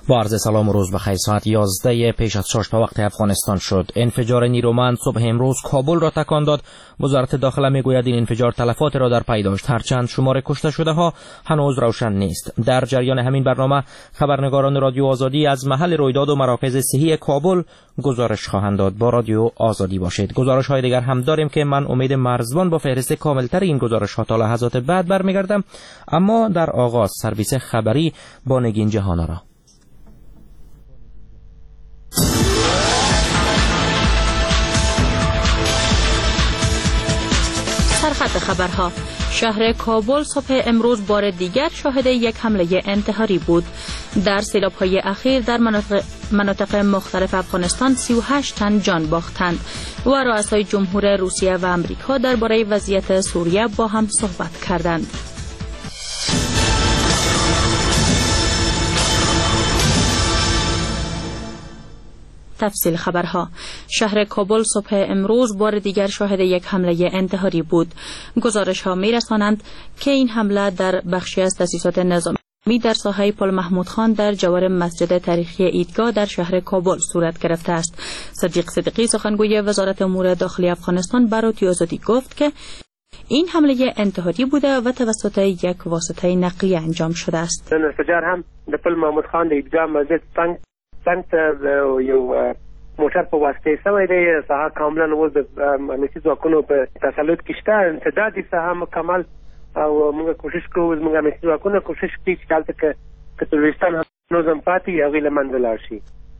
با عرض سلام و روز بخیر. ساعت 11 پیش از 6 به وقت افغانستان شد. انفجار نیرومند صبح امروز کابل را تکان داد. وزارت داخله میگوید این انفجار تلفات را در پی داشت، هرچند شمار کشته شده ها هنوز روشن نیست. در جریان همین برنامه خبرنگاران رادیو آزادی از محل رویداد و مراکز صحی کابل گزارش خواهند داد. با رادیو آزادی باشید. گزارش های دیگر هم داریم که من امید مرزبان با فهرست کاملتر این گزارش ها تا لحظات بعد برمیگردم، اما در آغاز سرویس خبری با نگین جهانارا. سرخط خبرها. شهر کابل صبح امروز بار دیگر شاهد یک حمله انتحاری بود. در سیلاب‌های اخیر در مناطق مختلف افغانستان 38 تن جان باختند و رؤسای جمهور روسیه و امریکا درباره وضعیت سوریه با هم صحبت کردند. تفصیل خبرها. شهر کابل صبح امروز بار دیگر شاهد یک حمله انتحاری بود. گزارش ها می رسانند که این حمله در بخشی از تأسیسات نظامی در ساحه پل محمود خان در جوار مسجد تاریخی ایدگاه در شهر کابل صورت گرفته است. صدیق صدیقی سخنگوی وزارت امور داخلی افغانستان به رادیو آزادی گفت که این حمله انتحاری بوده و توسط یک واسطه نقلیه انجام شده است. انفجار هم در پل محمود خان در ایدگاه مسجد څنګ یو موټر په واسطه سوی دی. ساحه کاملا اوس د امنیتي ځواکونو په تسلط کې شته. امتدادي ساحه مکمل او موږ کوشش کوو، موږ امنیتي ځواکونه کوشش کوي چې دلته که تروریستان هنوز هم پاتې هغوی له منځه لاړ شي.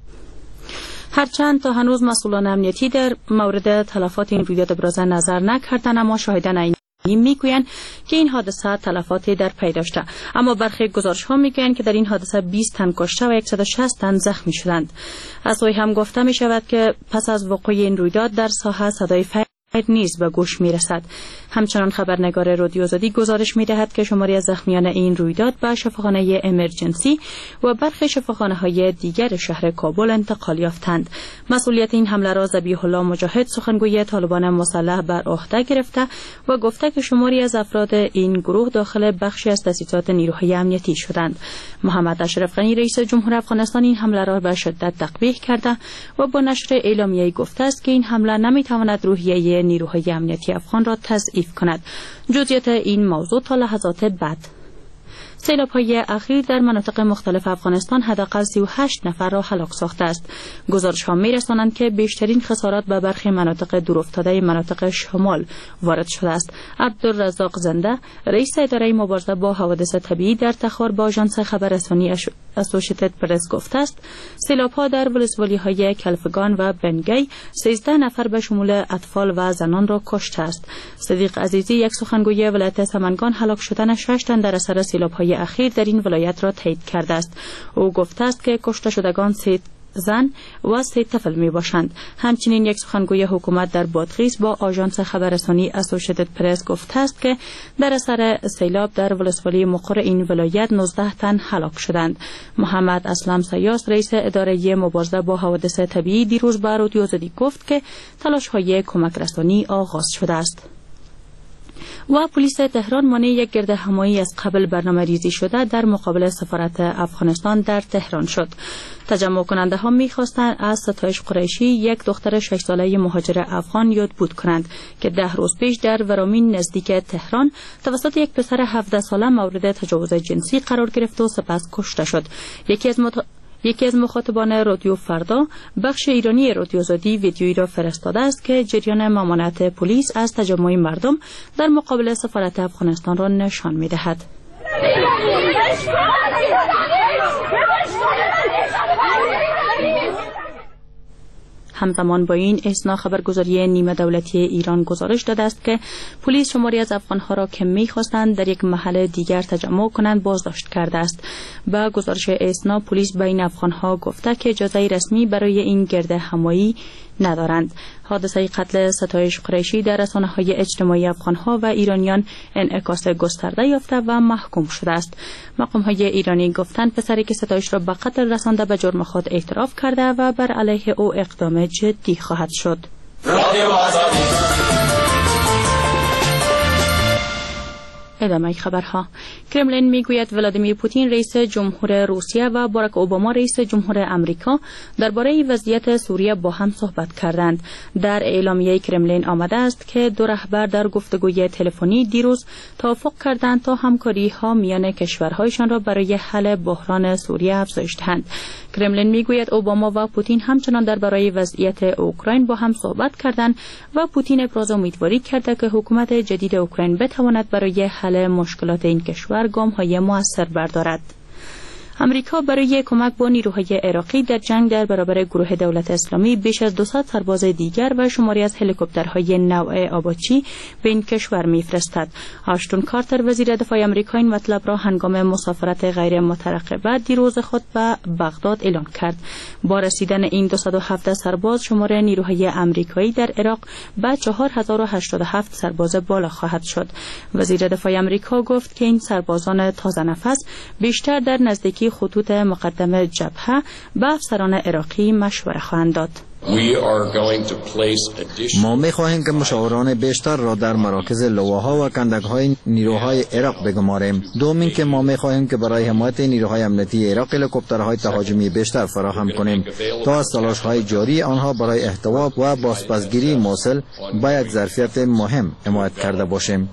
هرچند تا هنوز مسئولان امنیتی در مورد تلفات این رویداد ابراز نظر نکردند، اما شاهدان میگویند که این حادثه تلفاتی در پی داشته، اما برخی گزارش‌ها میگویند که در این حادثه 20 تن کشته و 160 تن زخمی شدند. از سوی هم گفته می شود که پس از وقوع این رویداد در ساحه صدای فیر نیز به گوش می رسد. همچنان خبرنگار رادیو آزادی گزارش می دهد که شماری از زخمیان این رویداد به شفاخانه امرجنسی و برخی شفاخانه‌های دیگر شهر کابل انتقال یافتند. مسئولیت این حمله را ذبیح الله مجاهد سخنگوی طالبان مسلح بر عهده گرفته و گفته که شماری از افراد این گروه داخل بخشی از تأسیسات نیروهای امنیتی شدند. محمد اشرف غنی رئیس جمهور افغانستان این حمله را به شدت تقبیح کرده و با نشر اعلامیه‌ای گفته است که این حمله نمی‌تواند روحیه نیروهای امنیتی افغان را تضعیف کند. جزئیات این موضوع تا لحظات بعد. سیلاب‌های اخیر در مناطق مختلف افغانستان حداقل 38 نفر را هلاک ساخته است. گزارش‌ها می‌رسانند که بیشترین خسارات به برخی مناطق دورافتاده مناطق شمال وارد شده است. عبدالرزاق زنده، رئیس اداره مبارزه با حوادث طبیعی در تخار با آژانس خبررسانی اسوسییتد پرس گفته است سیلاب‌ها در ولسوالی‌های کلفگان و بنگی 13 نفر به شمول اطفال و زنان را کشته است. صدیق عزیزی، یک سخنگوی ولایت سمنگان، هلاک شدن 6 تن در اثر سیلاب‌های اخیر در این ولایت را تایید کرده است. او گفته است که کشته شدگان 3 زن و 3 طفل می باشند. همچنین یک سخنگوی حکومت در بادغیس با آژانس خبررسانی اسوسییتد پرس گفته است که در اثر سیلاب در ولسوالی مقر این ولایت 19 تن هلاک شدند. محمد اسلم سیاس، رئیس اداره مبارزه با حوادث طبیعی، دیروز به رادیو آزادی گفت که تلاش‌های کمک رسانی آغاز شده است. و پلیس تهران مانع یک گردهمایی از قبل برنامه‌ریزی شده در مقابل سفارت افغانستان در تهران شد. تجمع کننده ها می‌خواستند از ستایش قریشی، یک دختر 6 ساله مهاجر افغان، یادبود کنند که 10 روز پیش در ورامین نزدیک تهران توسط یک پسر 17 ساله مورد تجاوز جنسی قرار گرفت و سپس کشته شد. یکی از مخاطبان رادیو فردا، بخش ایرانی رادیو آزادی، ویدیویی را فرستاده است که جریان ممانعت پلیس از تجمع مردم در مقابل سفارت افغانستان را نشان می‌دهد. همزمان با این اثنا خبرگزاری نیمه دولتی ایران گزارش داده است که پلیس شماری از افغان‌ها را که می‌خواستند در یک محل دیگر تجمع کنند بازداشت کرده است. با گزارش اثنا پلیس بین افغان‌ها گفته که اجازه رسمی برای این گردهمایی ندارند. حادثه قتل ستایش قریشی در رسانه‌های اجتماعی افغان‌ها و ایرانیان انعکاس گسترده یافته و محکوم شده است. مقام‌های ایرانی گفتند پسری که ستایش را به قتل رسانده به جرم خود اعتراف کرده و بر علیه او اقدام جدی خواهد شد. ادامه خبرها. کرملین میگوید ولادیمیر پوتین رئیس جمهور روسیه و باراک اوباما رئیس جمهور امریکا درباره وضعیت سوریه با هم صحبت کردند. در اعلامیه کرملین آمده است که دو رهبر در گفتگوی تلفنی دیروز توافق کردند تا همکاری ها میان کشورهایشان را برای حل بحران سوریه افزایش دهند. کرملین میگوید اوباما و پوتین همچنان درباره وضعیت اوکراین با هم صحبت کردند و پوتین ابراز امیدواری کرده که حکومت جدید اوکراین بتواند برای حل مشکلات این کشور گام‌های مؤثر بردارد. امریکا برای کمک با نیروهای عراقی در جنگ در برابر گروه دولت اسلامی بیش از 200 سرباز دیگر و شماری از هلیکوپترهای نوع آباچی به این کشور می‌فرستد. آشتون کارتر وزیر دفاع آمریکا این مطلب را هنگام مسافرت غیر مترقبه دیروز خود به بغداد اعلام کرد. با رسیدن این 217 سرباز شمار نیروهای آمریکایی در عراق به 4087 سرباز بالا خواهد شد. وزیر دفاع آمریکا گفت که این سربازان تازه نفس بیشتر در نزدیکی خطوط مقدم جبهه به افسران عراقی مشوره خواهند داد. ما می‌خواهیم که مشاوران بیشتر را در مراکز لواها و کندک‌های نیروهای عراق بگماریم. دومین که ما می‌خواهیم که برای حمایت نیروهای امنیتی عراق هلیکوپترهای تهاجمی بیشتر فراهم کنیم تا از تلاش‌های جاری آنها برای احتوا و بازپسگیری موصل با یک ظرفیت مهم حمایت کرده باشیم.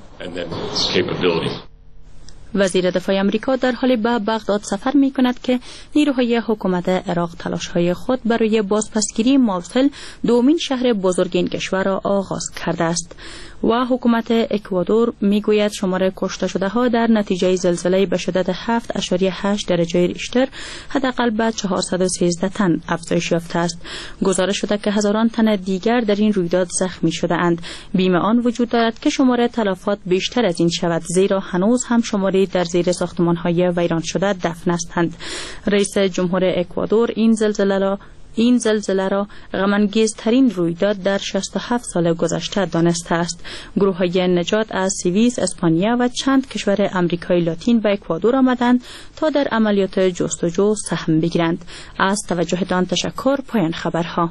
وزیر دفاع آمریکا در حال به بغداد سفر می کند که نیروهای حکومت عراق تلاش‌های خود برای بازپسگیری موصل دومین شهر بزرگ این کشور را آغاز کرده است و حکومت اکوادور می گوید شمار کشته شده ها در نتیجه زلزله به شدت 7.8 درجه ریشتر حداقل به 413 تن افزایش یافته است. گزارش شده که هزاران تن دیگر در این رویداد زخمی شده اند. بیم آن وجود دارد که شمار تلفات بیشتر از این شود، زیرا هنوز هم شماری در زیر ساختمان‌های ویران شده دفن هستند. رئیس جمهور اکوادور این زلزله را غم‌انگیزترین رویداد در 67 سال گذشته دانسته است. گروه‌های نجات از سوئیس، اسپانیا و چند کشور آمریکای لاتین به اکوادور آمدند تا در عملیات جستجو سهم بگیرند. از توجهتان تشکر. پایان خبرها.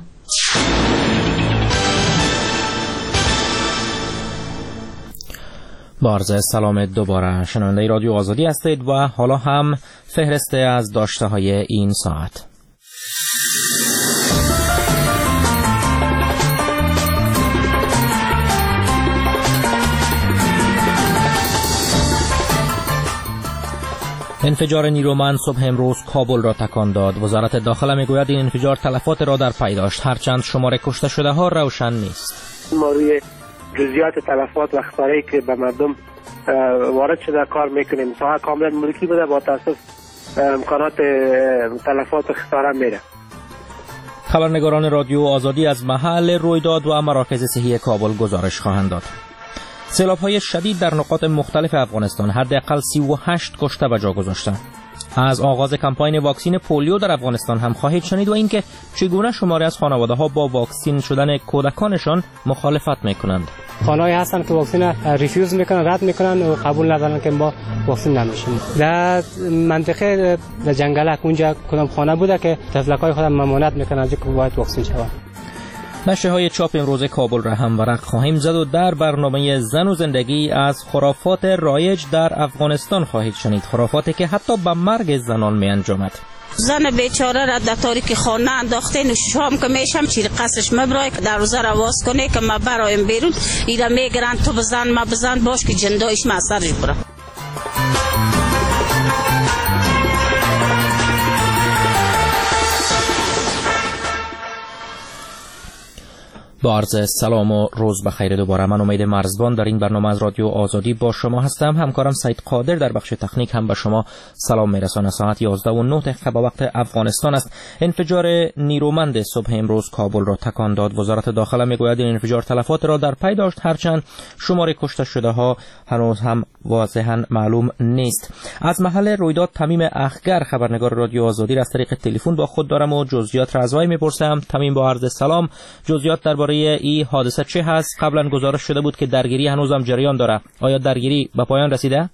با عرض سلام دوباره شنونده رادیو آزادی هستید و حالا هم فهرسته از داشته های این ساعت. انفجار نیرومند صبح امروز کابل را تکان داد. وزارت داخله میگوید این انفجار تلفات را در پی داشت، هرچند شمار کشته شده ها روشن نیست. ما روی جزئیات تلفات و خساره‌ای که به مردم وارد شده کار میکنیم. ساحه کاملا ملکی بوده، با تاسف امکانات تلفات و خساره میره. خبرنگاران رادیو آزادی از محل رویداد و مراکز صحی کابل گزارش خواهند داد. سیلاب‌های شدید در نقاط مختلف افغانستان حداقل 38 کشته به جا گذاشتند. از آغاز کمپاین واکسین پولیو در افغانستان هم خواهید شنید و اینکه چگونه شماری از خانواده‌ها با واکسین شدن کودکانشان مخالفت می‌کنند. خانه‌ای هستن که واکسین ریفیوز میکنن، رد میکنن و قبول ندارن که ما واکسین نمیشیم. در منطقه در جنگلک اونجا کدام خانه بوده که طفلکای خودم ممانعت میکنن از اینکه باید واکسین شوند. نشریه‌های چاپ امروز کابل را هم ورق خواهیم زد و در برنامه زن و زندگی از خرافات رایج در افغانستان خواهید شنید، خرافاتی که حتی به مرگ زنان می انجامد. زن بیچاره را در تاریک خانه انداخته، شام که میشم چیز قصش مبرای که دروازه را واز کنه که ما برایم بیرون، اینا میگرن تو بزن ما بزن باش که جندایش ما سرش برم. با عرض سلام و روز بخیر دوباره. من امید مرزبان در این برنامه از رادیو آزادی با شما هستم. همکارم سید قادر در بخش تکنیک هم به شما سلام میرسانه. ساعت 11:09 به وقت افغانستان است. انفجار نیرومند صبح امروز کابل را تکان داد. وزارت داخله میگوید این انفجار تلفات را در پی داشت، هرچند شمار کشته شده ها هنوز هم واضحا معلوم نیست. از محل رویداد تمیم اخگر خبرنگار رادیو آزادی را از طریق تلفن با خود دارم و جزئیات را از وی میپرسم. تمیم با عرض سلام، جزئیات درباره این حادثه چه هست؟ قبلا گزارش شده بود که درگیری هنوزم جریان داره. آیا درگیری به پایان رسیده؟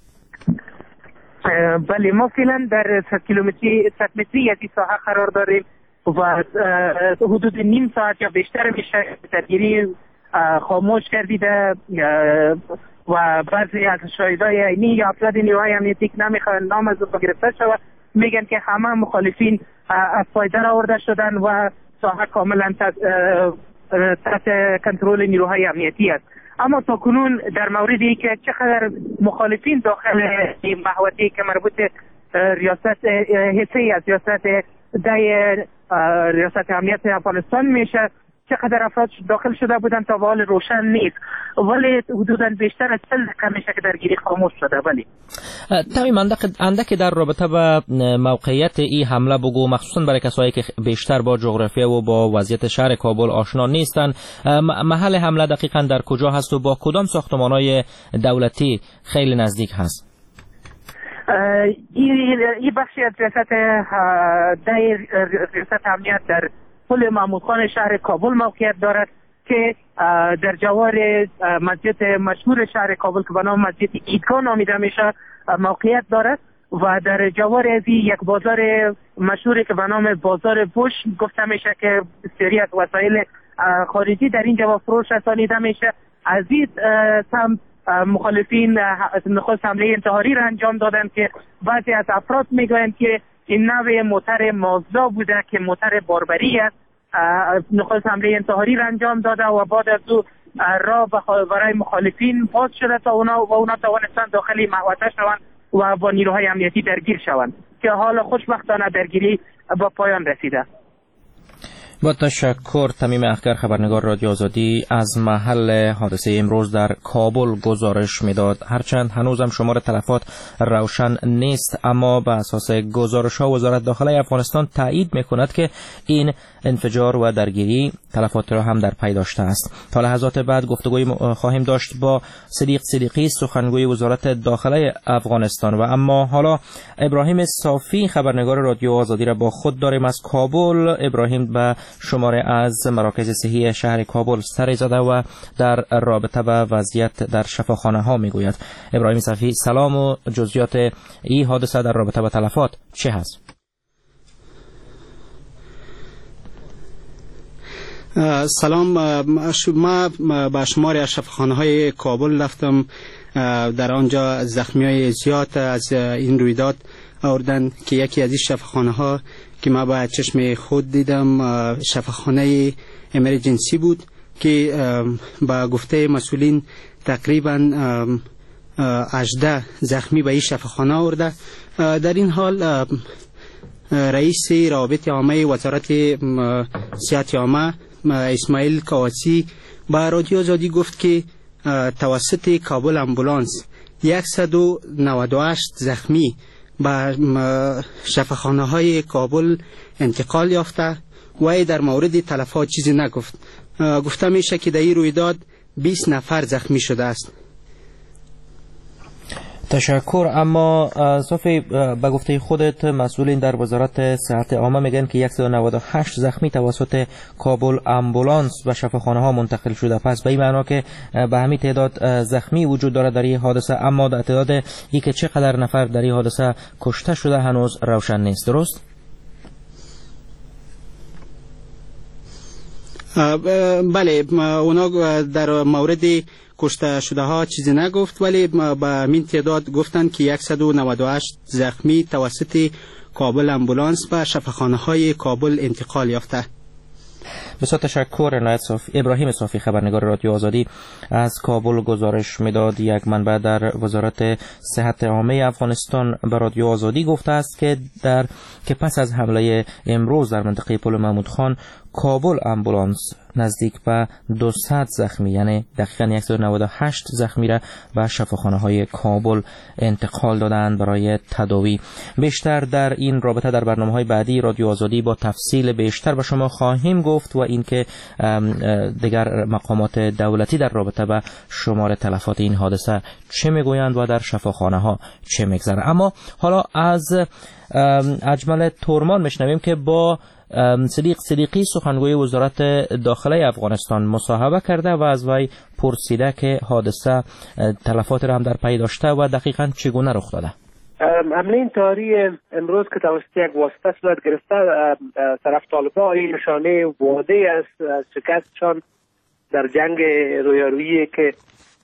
بله، ما فعلا در 100 متری از این ساحه قرار داریم و حدود نیم ساعت یا بیشتر میشه درگیری خاموش کردیده. و بعضی از شاهدای عینی یا افراد نیروهای امنیتی که نمیخوان نام از او گرفته شود میگن که همه مخالفین از پایدار آورده شدن و ساحه کاملا تحت کنترل نیروهای امنیتی است. اما تا کنون در موردی که چقدر مخالفین داخل این محوطه که مربوط ریاست حصه از ریاست امنیت افغانستان میشه چقدر افراد داخل شده بودن تا به حال روشن نیست، ولی حدوداً بیشتر از 40 دقیقه میشه که درگیری خاموش شده. ولی تمام اندک در رابطه با موقعیت این حمله بگو، مخصوصا برای کسایی که بیشتر با جغرافیا و با وضعیت شهر کابل آشنا نیستن، محل حمله دقیقاً در کجا هست و با کدام ساختمان‌های دولتی خیلی نزدیک هست؟ این بخشی از ریاست امنیت در پل محمود خان شهر کابل موقعیت دارد که در جوار مسجد مشهور شهر کابل که به نام مسجد عیدگاه نامیده میشه موقعیت دارد و در جوار از یک بازار مشهوری که به نام بازار بوش گفته میشه که بسیاری از وسایل خارجی در اینجا فروش رسانیده میشه. از این سمت مخالفین نخست حمله انتحاری را انجام دادند که بعضی از افراد میگویند که این نوع موتر مازدا بوده که موتر باربری است. نخست حمله انتحاری را انجام داده و بعد از او راه برای مخالفین باز شده تا اونا توانستند داخل محوطه شوند و با نیروهای امنیتی درگیر شوند که حالا خوشبختانه درگیری با پایان رسیده. با تشکر. تمیم اخگر، خبرنگار رادیو آزادی از محل حادثه امروز در کابل گزارش میداد. هرچند هنوزم شمار تلفات روشن نیست، اما به اساس گزارش‌ها وزارت داخله افغانستان تایید میکند که این انفجار و درگیری تلفات را هم در پی داشته است. تا لحظات بعد گفتگوی خواهیم داشت با صدیق صدیقی، سخنگوی وزارت داخله افغانستان. و اما حالا ابراهیم صافی، خبرنگار رادیو آزادی را با خود داریم از کابل. ابراهیم به شماره از مراکز صحی شهر کابل سر زده و در رابطه با وضعیت در شفاخانه ها میگوید. ابراهیم صافی، سلام و جزئیات این حادثه در رابطه با تلفات چه هست؟ سلام. ما به شماری از شفاخانه های کابل رفتم. در آنجا زخمی های زیاد از این رویداد آوردن که یکی از این شفاخانه ها که ما با چشم خود دیدم شفاخانه امرجنسی بود که با گفته مسئولین تقریبا 18 زخمی به این شفاخانه آورده. در این حال رئیس روابط عامه وزارت صحت عامه اسماعیل کاواسی با رادیو آزادی گفت که توسط کابل امبولانس 198 زخمی به شفاخانه های کابل انتقال یافته و در مورد تلفات چیزی نگفت. گفته میشه که در این رویداد 20 نفر زخمی شده است. تشکر. اما صافی، به گفته خودت مسئولین در وزارت صحت عامه میگن که 198 زخمی توسط کابل امبولانس و شفاخانه ها منتقل شده. پس به این معنا که به همین تعداد زخمی وجود داره در این حادثه، اما در تعداد که چقدر نفر در این حادثه کشته شده هنوز روشن نیست. درست؟ بله، اونا در مورد کشته شده ها چیزی نگفت، ولی با این تعداد گفتن که 198 زخمی توسط کابل امبولانس به شفاخانه های کابل انتقال یافته. بسیار تشکر. ابراهیم صافی، خبرنگار رادیو آزادی از کابل گزارش میداد. یک منبع در وزارت صحت عامه افغانستان به رادیو آزادی گفته است که پس از حمله امروز در منطقه پل محمود خان، کابل امبولانس نزدیک به 200 زخمی، یعنی دقیقاً 198 زخمی را به شفاخانه های کابل انتقال دادند برای تداوی. بیشتر در این رابطه در برنامه‌های بعدی رادیو آزادی با تفصیل بیشتر به شما خواهیم گفت و اینکه دیگر مقامات دولتی در رابطه با شمار تلفات این حادثه چه میگویند و در شفاخانه ها چه میگذره. اما حالا از اجمل تورمان میشنویم که با صدیق صدیقی، سخنگوی وزارت داخله افغانستان، مصاحبه کرده و از وی پرسیده که حادثه تلفات را هم در پی داشته و دقیقاً چگونه رخ داده. حمله انتحاری امروز که توسط یک واسطه صورت گرفته طرف طالبان، این نشانه واضح است از شکستشان در جنگ رویارویی که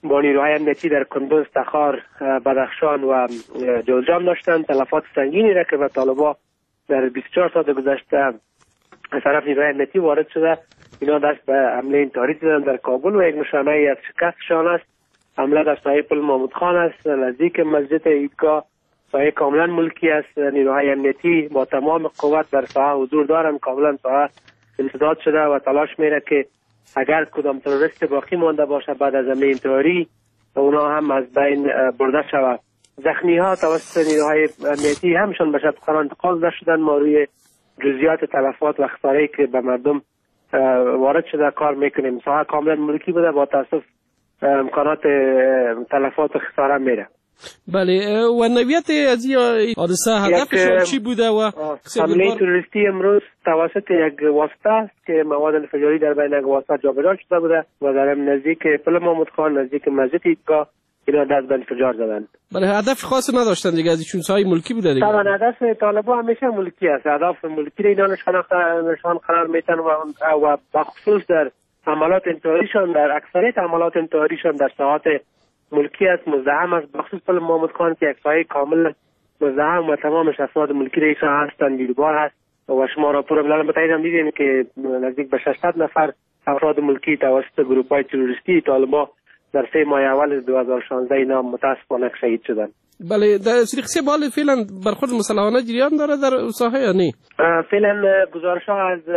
با نیروهای امنیتی در کندوز، تخار، بدخشان و جوزجان داشتند. تلفات سنگینی را که به طالبان در 24 ساعت گذشته از طرف نیروهای امنیتی وارد شده، اینا دست به حمله انتحاری زدن در کابل و یک نشانه ای از شکستشان است. حمله در ساحه پل محمود خان است، نزدیک مسجد عیدگاه. ساحه کاملا ملکی است. نیروهای امنیتی با تمام قوت در ساحه حضور دارند. کاملا ساحه امتداد شده و تلاش میره که اگر کدام تروریست باقی مانده باشه بعد از حمله انتحاری اونا هم از بین برده شود. زخمی ها توسط نیروهای امنیتی همشون به شفاخانه انتقال داده شدن. ما روی جزئیات تلفات و خساره‌ای که به مردم وارد شده کار میکنیم. ساحه کاملا ملکی بوده، با تاسف امکانات تلفات و خساره میره. بله، و نوعیت از این حادثه هدفشون چی بوده و حمله تروریستی امروز توسط یک واسطه است که مواد انفجاری در بین یک واسطه جابجا شده بوده و در نزدیک پل محمود خان، نزدیک مسجد عیدگاه اینا دست به انفجار زدن. بله، هدف خاص نداشتن دیگه، از چون سایه ملکی بوده دیگه. طبعا هدف طالبان همیشه ملکی است. هدف ملکی را اینا نشان قرار میتن و بخصوص در حملات انتحاریشان، در اکثریت حملات انتحاریشان در ساحات ملکی است، مزدحم است. بخصوص پل محمود خان که یک ساحه کامل مزدحم و تمامش افراد ملکی رئیس هستند، نیروبار هست و شما راپور ملل متحد هم دیدین که نزدیک به 600 نفر افراد ملکی توسط گروه‌های تروریستی طالبان در 3 ماه اول 2016 اینا متاسفانه شهید شدند. بله، در سریقسی بال فعلا برخورد مسلحانه جریان داره در ساحه یا نه؟ فعلا گزارش‌ها از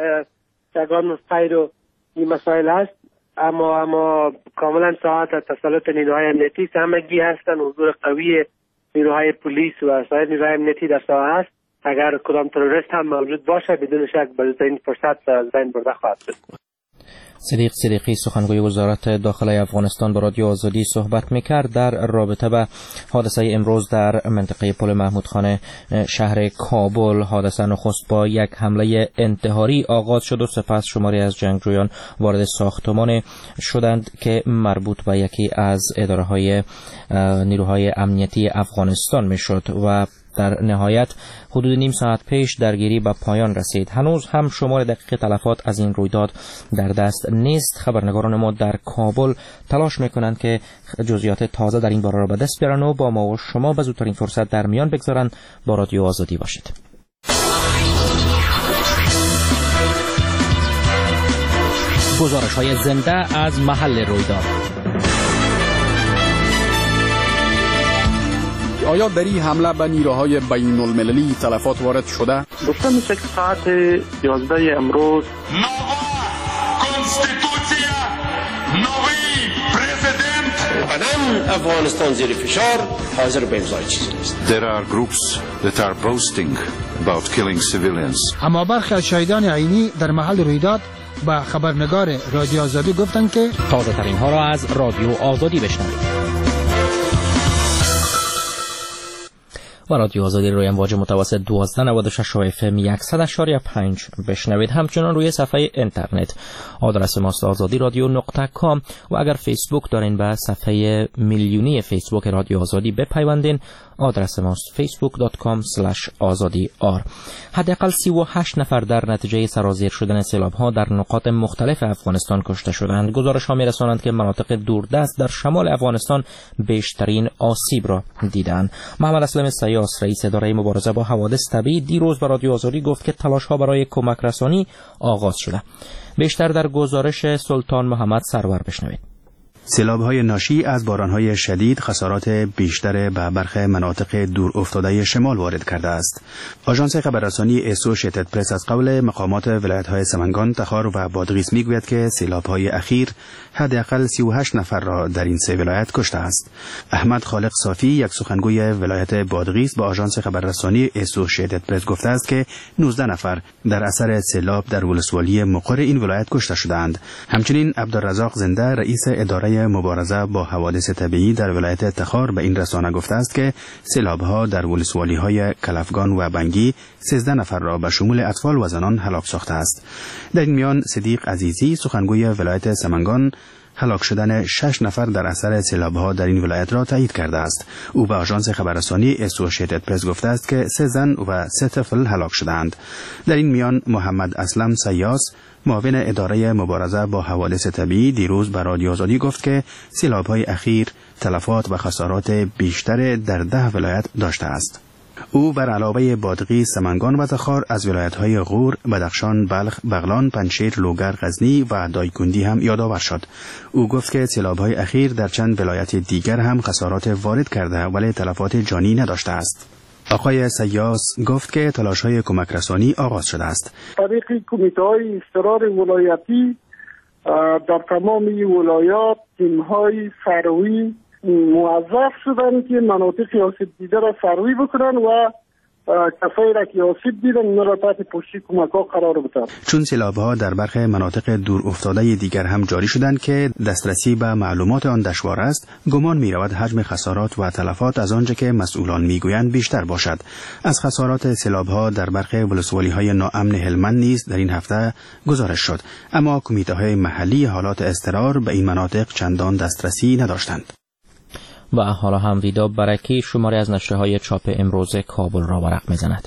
یگان غیر و این مسائل هست، اما کاملا ساعت تسلط نیروهای امنیتی همگی هستن. حضور قوی نیروهای پلیس و سایر نیروهای امنیتی در ساحه هست. اگر کدام تروریست هم موجود باشه بدون شک بزرگترین فرصت از بین برده خواهد شد. صدیق صدیقی سخنگوی وزارت داخلی افغانستان با رادیو آزادی صحبت میکرد در رابطه به حادثه امروز در منطقه پل محمود خان شهر کابل. حادثه نخست با یک حمله انتحاری آغاز شد و سپس شماری از جنگجویان وارد ساختمان شدند که مربوط به یکی از اداره‌های نیروهای امنیتی افغانستان میشد و در نهایت حدود نیم ساعت پیش درگیری به پایان رسید. هنوز هم شمار دقیق تلفات از این رویداد در دست نیست. خبرنگاران ما در کابل تلاش میکنند که جزئیات تازه در این باره را به دست بیارن و با ما و شما به زودترین فرصت در میان بگذارند. با رادیو آزادی باشید. گزارش‌های زنده از محل رویداد. آیا در این حمله به نیروهای بین المللی تلفات وارد شده؟ گفته میشه که ساعت 11 امروز افغانستان زیر فشار حاضر به امضای چیزی نیست. There are groups that are boasting about killing civilians. اما برخی از شاهدان عینی در محل رویداد با خبرنگار رادیو آزادی گفتند که تازه ترین ها را از رادیو آزادی بشنوید. و رادیو آزادی روی امواج متوسط 1296 FM 100.5 بشنوید. همچنان روی صفحه اینترنت آدرس ماست azadi.radio.com و اگر فیسبوک دارین به صفحه میلیونی فیسبوک رادیو آزادی بپیوندین. آدرس ماست facebook.com/azadi.r. حداقل 38 نفر در نتیجه سرازیر شدن سیلاب‌ها در نقاط مختلف افغانستان کشته شدند. گزارش‌ها می‌رسانند که مناطق دوردست در شمال افغانستان بیشترین آسیب را دیدند. محمد اسلم سیاس رئیس اداره مبارزه با حوادث طبیعی دیروز به رادیو آزادی گفت که تلاش‌ها برای کمک رسانی آغاز شده. بیشتر در گزارش سلطان محمد سرور بشنوید. سیلاب‌های ناشی از باران‌های شدید خسارات بیشتر به برخی مناطق دور افتاده شمال وارد کرده است. آژانس خبررسانی اسوشیتد پرس از قول مقامات ولایت‌های سمنگان، تخار و بادغیس می‌گوید که سیلاب‌های اخیر حداقل 38 نفر را در این سه ولایت کشته است. احمد خالق صافی، یک سخنگوی ولایت بادغیس، با آژانس خبررسانی اسوشیتد پرس گفته است که 19 نفر در اثر سیلاب در ولسوالی مقر این ولایت کشته شدند. همچنین عبدالرزاق زنده، رئیس اداره مبارزه با حوادث طبیعی در ولایت تخار، به این رسانه گفته است که سیلاب‌ها در ولسوالی‌های کلفگان و بنگی 13 نفر را به شمول اطفال و زنان هلاک ساخته است. در این میان صدیق عزیزی، سخنگوی ولایت سمنگان، هلاک شدن 6 نفر در اثر سیلاب‌ها در این ولایت را تایید کرده است. او به آژانس خبررسانی اسوشیتد پرس گفته است که 3 زن و 3 طفل هلاک شدند. در این میان محمد اسلم سیاس، معاون اداره مبارزه با حوادث طبیعی، دیروز به رادیو آزادی گفت که سیلاب‌های اخیر تلفات و خسارات بیشتر در 10 ولایت داشته است. او بر علاوه بادغیس، سمنگان و تخار از ولایت‌های غور، بدخشان، بلخ، بغلان، پنجشیر، لوگر، غزنی و دایکنڈی هم یادآور شد. او گفت که سیلاب‌های اخیر در چند ولایت دیگر هم خسارات وارد کرده ولی تلفات جانی نداشته است. آقای سیاس گفت که تلاش‌های کمک رسانی آغاز شده است. طریق کمیته‌های اضطرار ولایتی در تمام ولایات تیم‌های سروی موظف شدن که مناطق آسیب دیده را سروی بکنن و کسایی را که آسیب دیدن اونا را تحت پوشش کمک‌ها قرار بدن. چون سیلاب‌ها در برخی مناطق دور افتاده دیگر هم جاری شدند که دسترسی به معلومات آن دشوار است، گمان می‌رود حجم خسارات و تلفات از آنچه که مسئولان می‌گویند بیشتر باشد. از خسارات سیلاب‌ها در برخی ولسوالی‌های ناامن هلمند نیز در این هفته گزارش شد، اما کمیته‌های محلی حالات اضطرار به این مناطق چندان دسترسی نداشتند. و حالا هم ویدا برکی شماری از نشریه‌های چاپ امروز کابل را ورق می‌زند.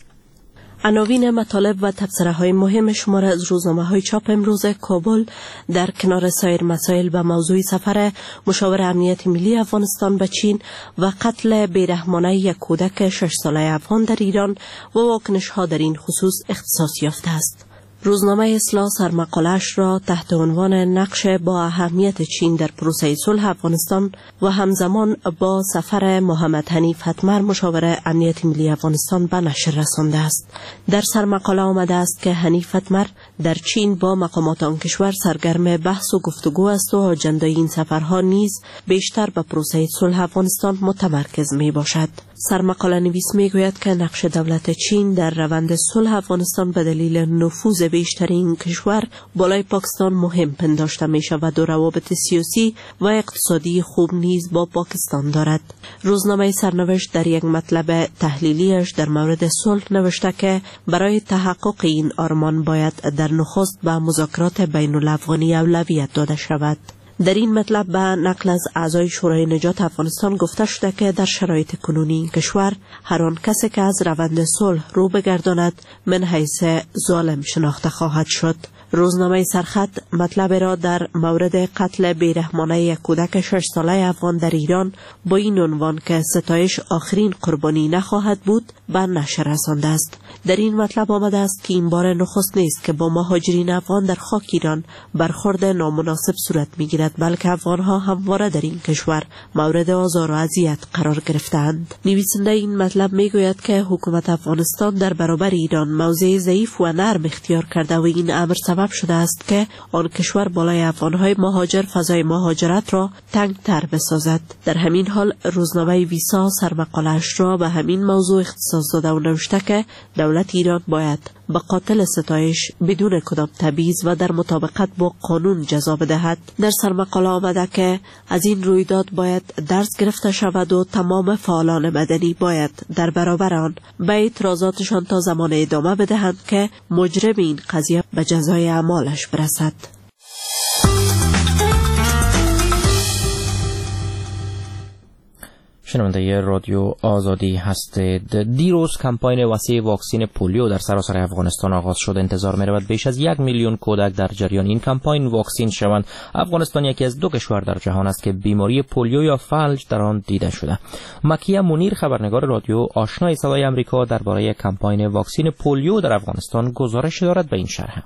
عناوین مطالب و تبصره‌های مهم شماره از روزنامه‌های چاپ امروز کابل در کنار سایر مسائل به موضوع سفر مشاور امنیت ملی افغانستان به چین و قتل بیرحمانه یک کودک 6 ساله افغان در ایران و واکنش‌ها در این خصوص اختصاص یافته است. روزنامه اصلاح سرمقاله‌اش را تحت عنوان نقش با اهمیت چین در پروسه صلح افغانستان و همزمان با سفر محمد حنیف حتمر مشاور امنیت ملی افغانستان به نشر رسانده است. در سرمقاله آمده است که حنیف حتمر در چین با مقامات آن کشور سرگرم بحث و گفتگو است و آجنده این سفرها نیز بیشتر به پروسه صلح افغانستان متمرکز می باشد. سرمقاله نویس می گوید که نقش دولت چین در روند صلح افغانستان به دلیل نفوذ بیشتر این کشور بالای پاکستان مهم پنداشته می شود و روابط سیاسی و اقتصادی خوب نیز با پاکستان دارد. روزنامه سرنوشت در یک مطلب تحلیلیش در مورد صلح نوشته که برای تحقق این آرمان باید در نخست به مذاکرات بین الافغانی اولویت داده شود. در این مطلب به نقل از اعضای شورای نجات افغانستان گفته شده که در شرایط کنونی این کشور هر آن کسی که از روند صلح رو بگرداند من حیث ظالم شناخته خواهد شد. روزنامه سرخط مطلب را در مورد قتل بیرحمانه یک کودک 6 ساله افغان در ایران با این عنوان که ستایش آخرین قربانی نخواهد بود به نشر رسانده است. در این مطلب آمده است که این بار نخست نیست که با مهاجرین افغان در خاک ایران برخورد نامناسب صورت می‌گیرد، بلکه افغان‌ها همواره در این کشور مورد آزار و اذیت قرار گرفتند. نویسنده این مطلب می‌گوید که حکومت افغانستان در برابر ایران موضع ضعیف و نرم اختیار کرده و این امر سبب شده است که آن کشور بالای افغان‌های مهاجر فضای مهاجرت را تنگ‌تر بسازد. در همین حال روزنامه ویسا سرمقاله‌اش را به همین موضوع اختصاص داده و نوشته که دولت ایران باید به قاتل ستایش بدون کدام تبعیض و در مطابقت با قانون جزا بدهد. در سرمقاله آمده که از این رویداد باید درس گرفته شود و تمام فعالان مدنی باید در برابر آن به اعتراضاتشان تا زمان ادامه بدهند که مجرم این قضیه به جزای اعمالش برسد. شنونده رادیو آزادی هستید. دیروز کمپاین وسیع واکسین پولیو در سراسر افغانستان آغاز شد. انتظار می رود بیش از 1 میلیون کودک در جریان این کمپاین واکسین شوند. افغانستان یکی از 2 کشور در جهان است که بیماری پولیو یا فلج در آن دیده شده. مکیه منیر خبرنگار رادیو آشنای صدای آمریکا درباره کمپاین واکسین پولیو در افغانستان گزارش دارد. به این شرح.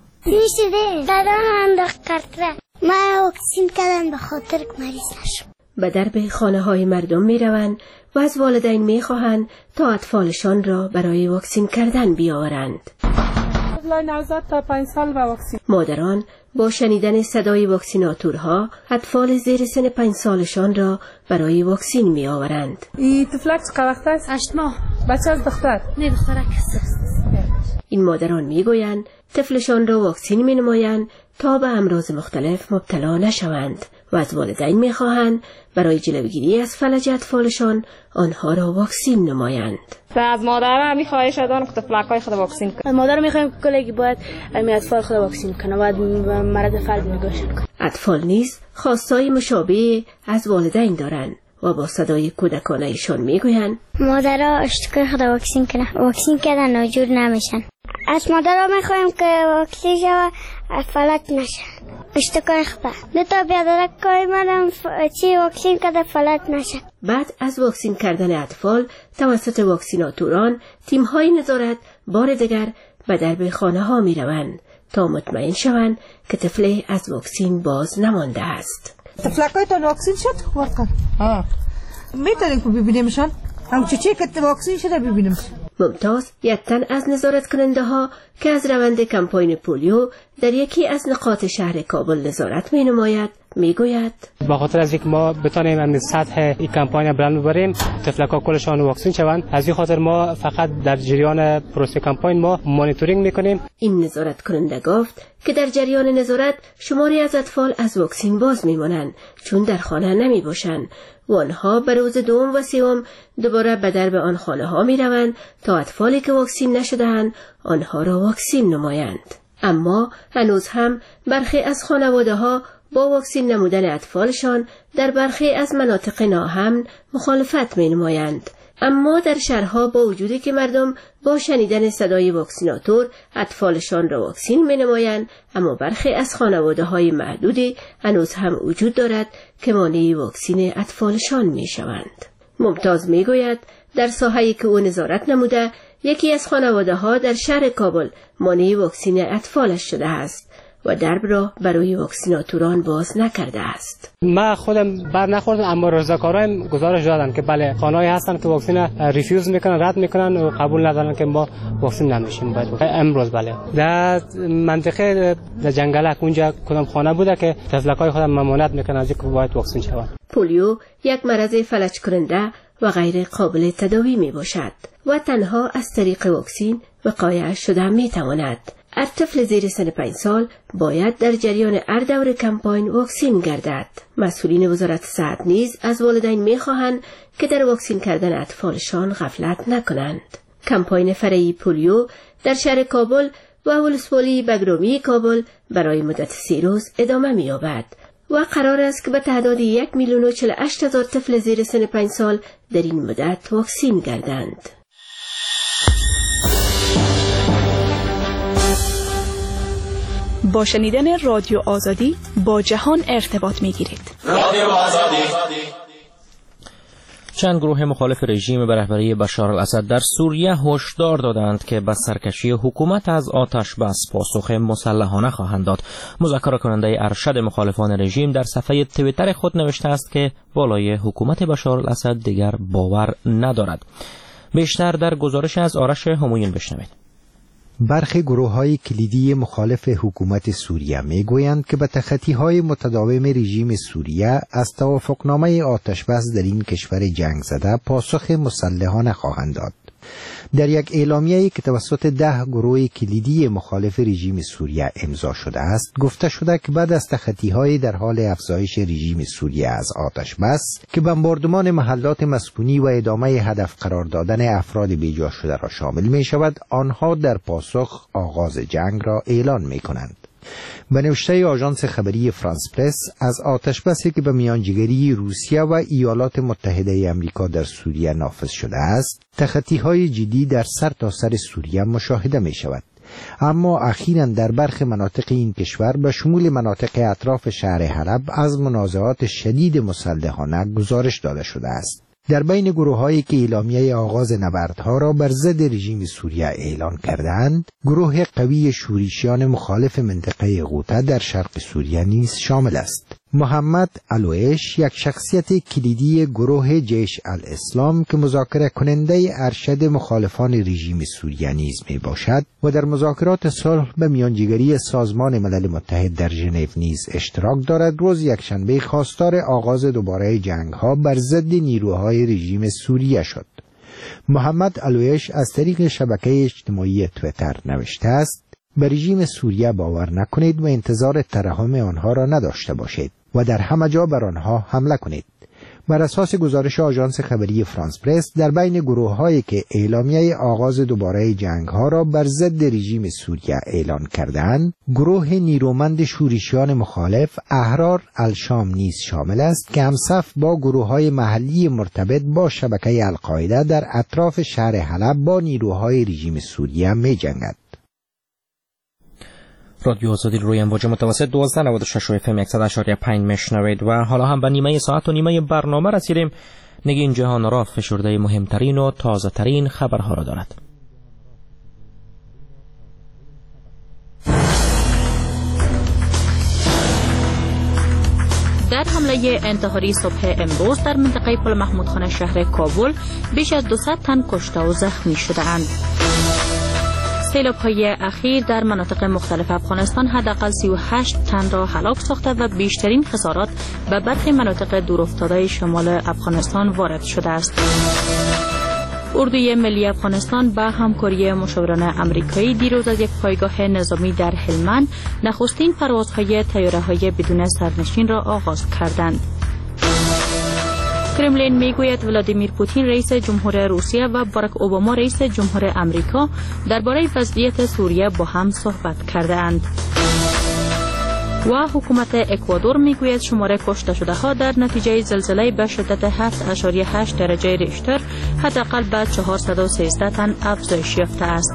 ما واکسین کردم به خاطر که مریض نشم. به درب خانه‌های مردم می‌روند و از والدین می‌خواهند تا اطفالشان را برای واکسین کردن بیاورند. نوزاد تا 5 سال و واکسین. مادران با شنیدن صدای واکسیناتورها اطفال زیر سن 5 سالشان را برای واکسین می‌آورند. این طفلک چقدر وقت است؟ 8 ماه. بچه از دختر؟ نه دخترک است. این مادران می‌گویند طفلشان را واکسین می‌نمایند تا به امراض مختلف مبتلا نشوند و از والدین می‌خواهند برای جلوگیری از فلج اطفالشان آنها را واکسین نمایند. و از مادر می خواهش دادن که طفلکای خود واکسین کنه. مادر می‌خوایم کلی باید اطفال خود واکسین کنه و مرض فلج نگاشن کنه. اطفال نیز خواستای مشابه از والدین دارند و با صدای کودکانه‌شان میگویند مادرها اشتکای خود واکسین کنه. واکسین کردن ناجور نمیشن. از مادرها میخوایم که واکسین شود فلج نشه. اشتکای خود. تا بیادرک کاری مادم واکسین کرده فلج نشه. بعد از واکسین کردن اطفال توسط واکسیناتوران تیم‌های نظارت بار دیگر به درب خانه‌ها میروند تا مطمئن شوند که طفل از واکسین باز نمانده است. طفلکایتان واکسین شد؟ واقعا میتونیم که ببینیمشان؟ هم چی که واکسین شده ببینیمشان. ممتاز یک تن از نظارت کننده ها که از روند کمپاین پولیو در یکی از نقاط شهر کابل نظارت می نماید می گوید با خاطر از اینکه ما بتانیم از سطح این کمپاین بلند ببریم طفلکا کلشان واکسین شوند، از این خاطر ما فقط در جریان پروسه کمپاین ما مانیتورینگ میکنیم. این نظارت کننده گفت که در جریان نظارت شماری از اطفال از واکسین باز میمانند چون در خانه نمی باشند و آنها به روز دوم و سوم دوباره به درب آن خانه ها می روند تا اطفالی که واکسین نشده‌اند آنها را واکسین نمایند. اما هنوز هم برخی از خانواده ها با واکسین نمودن اطفالشان در برخی از مناطق ناامن مخالفت می نمایند. اما در شهرها با وجودی که مردم با شنیدن صدای واکسیناتور اطفالشان را واکسین می نمایند، اما برخی از خانواده های محدودی هنوز هم وجود دارد که مانع واکسین اطفالشان می شوند. ممتاز می گوید در ساحه‌ای که او نظارت نموده یکی از خانواده ها در شهر کابل مانع واکسین اطفالش شده است و درب را برای واکسیناتوران باز نکرده است. ما خودم بر نخوردم اما رضاکارایم گزارش دادن که بله خانه‌ای هستن که واکسین ریفیوز میکنن، رد میکنن و قبول ندارن که ما واکسین نمیشیم. باید امروز بله در منطقه در جنگلک اونجا کدام خانه بوده که طفلکای خودم ممانعت میکنن از اینکه باید واکسین شوند. پولیو یک مرض فلج کننده و غیر قابل تداوی می باشد و تنها از طریق واکسین وقایع شده می تواند. هر طفل زیر سن 5 سال باید در جریان هر دور کمپاین واکسین گردد. مسئولین وزارت صحت نیز از والدین می خواهند که در واکسین کردن اطفالشان غفلت نکنند. کمپاین فرعی پولیو در شهر کابل و ولسوالی بگرامی کابل برای مدت 3 روز ادامه می یابد و قرار است که به تعداد 1,048,000 طفل زیر سن 5 سال در این مدت واکسین گردند. با شنیدن رادیو آزادی با جهان ارتباط می‌گیرید. رادیو آزادی. چند گروه مخالف رژیم به رهبری بشار الاسد در سوریه هشدار دادند که به سرکشی حکومت از آتش بس پاسخ مسلحانه خواهند داد. مذاکره کننده ارشد مخالفان رژیم در صفحه توییتر خود نوشته است که بالای حکومت بشار الاسد دیگر باور ندارد. بیشتر در گزارش از آرش همایون بشنوید. برخی گروه‌های کلیدی مخالف حکومت سوریه می‌گویند که به تخطی‌های متداوم رژیم سوریه از توافقنامه آتش‌بس در این کشور جنگ زده پاسخ مسلحانه خواهند داد. در یک اعلامیه‌ای که توسط 10 گروه کلیدی مخالف رژیم سوریه امضا شده است، گفته شده که بعد از تخطی‌های در حال افزایش رژیم سوریه از آتش بس که بمباردمان محلات مسکونی و ادامه هدف قرار دادن افراد بیجا شده را شامل می شود، آنها در پاسخ آغاز جنگ را اعلان می کنند. به نوشته آژانس خبری فرانس پرس، از آتشبسی که به میانجیگری روسیه و ایالات متحده آمریکا در سوریه نافذ شده است، تخطی‌های جدی در سرتاسر سوریه مشاهده می شود. اما اخیراً در برخی مناطق این کشور به شمول مناطق اطراف شهر حلب از منازعات شدید مسلحانه گزارش داده شده است. در بین گروه‌هایی که اعلامیه آغاز نبردها را بر ضد رژیم سوریه اعلان کردند، گروه قوی شوریشیان مخالف منطقه غوطه در شرق سوریه نیز شامل است. محمد علویش، یک شخصیت کلیدی گروه جیش الاسلام که مذاکره کننده ارشد مخالفان رژیم سوریه نیز می باشد و در مذاکرات صلح به میانجیگری سازمان ملل متحد در ژنو نیز اشتراک دارد، روز یکشنبه خواستار آغاز دوباره جنگ‌ها بر ضد نیروهای رژیم سوریه شد. محمد علویش از طریق شبکه اجتماعی توییتر نوشته است: به رژیم سوریه باور نکنید و انتظار ترحم آنها را نداشته باشید. و در همه جا بر آنها حمله کنید. بر اساس گزارش آژانس خبری فرانس پرس، در بین گروه‌هایی که اعلامیه آغاز دوباره جنگ‌ها را بر ضد رژیم سوریه اعلان کردند، گروه نیرومند شورشیان مخالف احرار الشام نیز شامل است که همصف با گروه‌های محلی مرتبط با شبکه القاعده در اطراف شهر حلب با نیروهای رژیم سوریه می‌جنگد. رادیو آزادی روی امواج متوسط 1296 FM 100.5 میشنوید و حالا هم به نیمه ساعت و نیمه برنامه رسیدیم. نگین جهان را فشرده مهمترین و تازه ترین خبرها را دارد. در حمله انتحاری صبح امروز در منطقه پل محمودخانه شهر کابل بیش از 200 تن کشته و زخمی شده‌اند. سیلاب‌های اخیر در مناطق مختلف افغانستان حداقل 38 تن را هلاک ساخته و بیشترین خسارات به برخی مناطق دورافتاده شمال افغانستان وارد شده است. اردوی ملی افغانستان با همکاری مشاوران آمریکایی دیروز از یک پایگاه نظامی در هلمند نخستین پروازهای طیاره‌های بدون سرنشین را آغاز کردند. کرملین میگوید ولادیمیر پوتین رئیس جمهور روسیه و باراک اوباما رئیس جمهور آمریکا درباره وضعیت سوریه با هم صحبت کرده اند. و حکومت اکوادور میگوید شمار کشته شده ها در نتیجه زلزله به شدت 7.8 درجه ریشتر حداقل به 413 تن افزایش یافته است.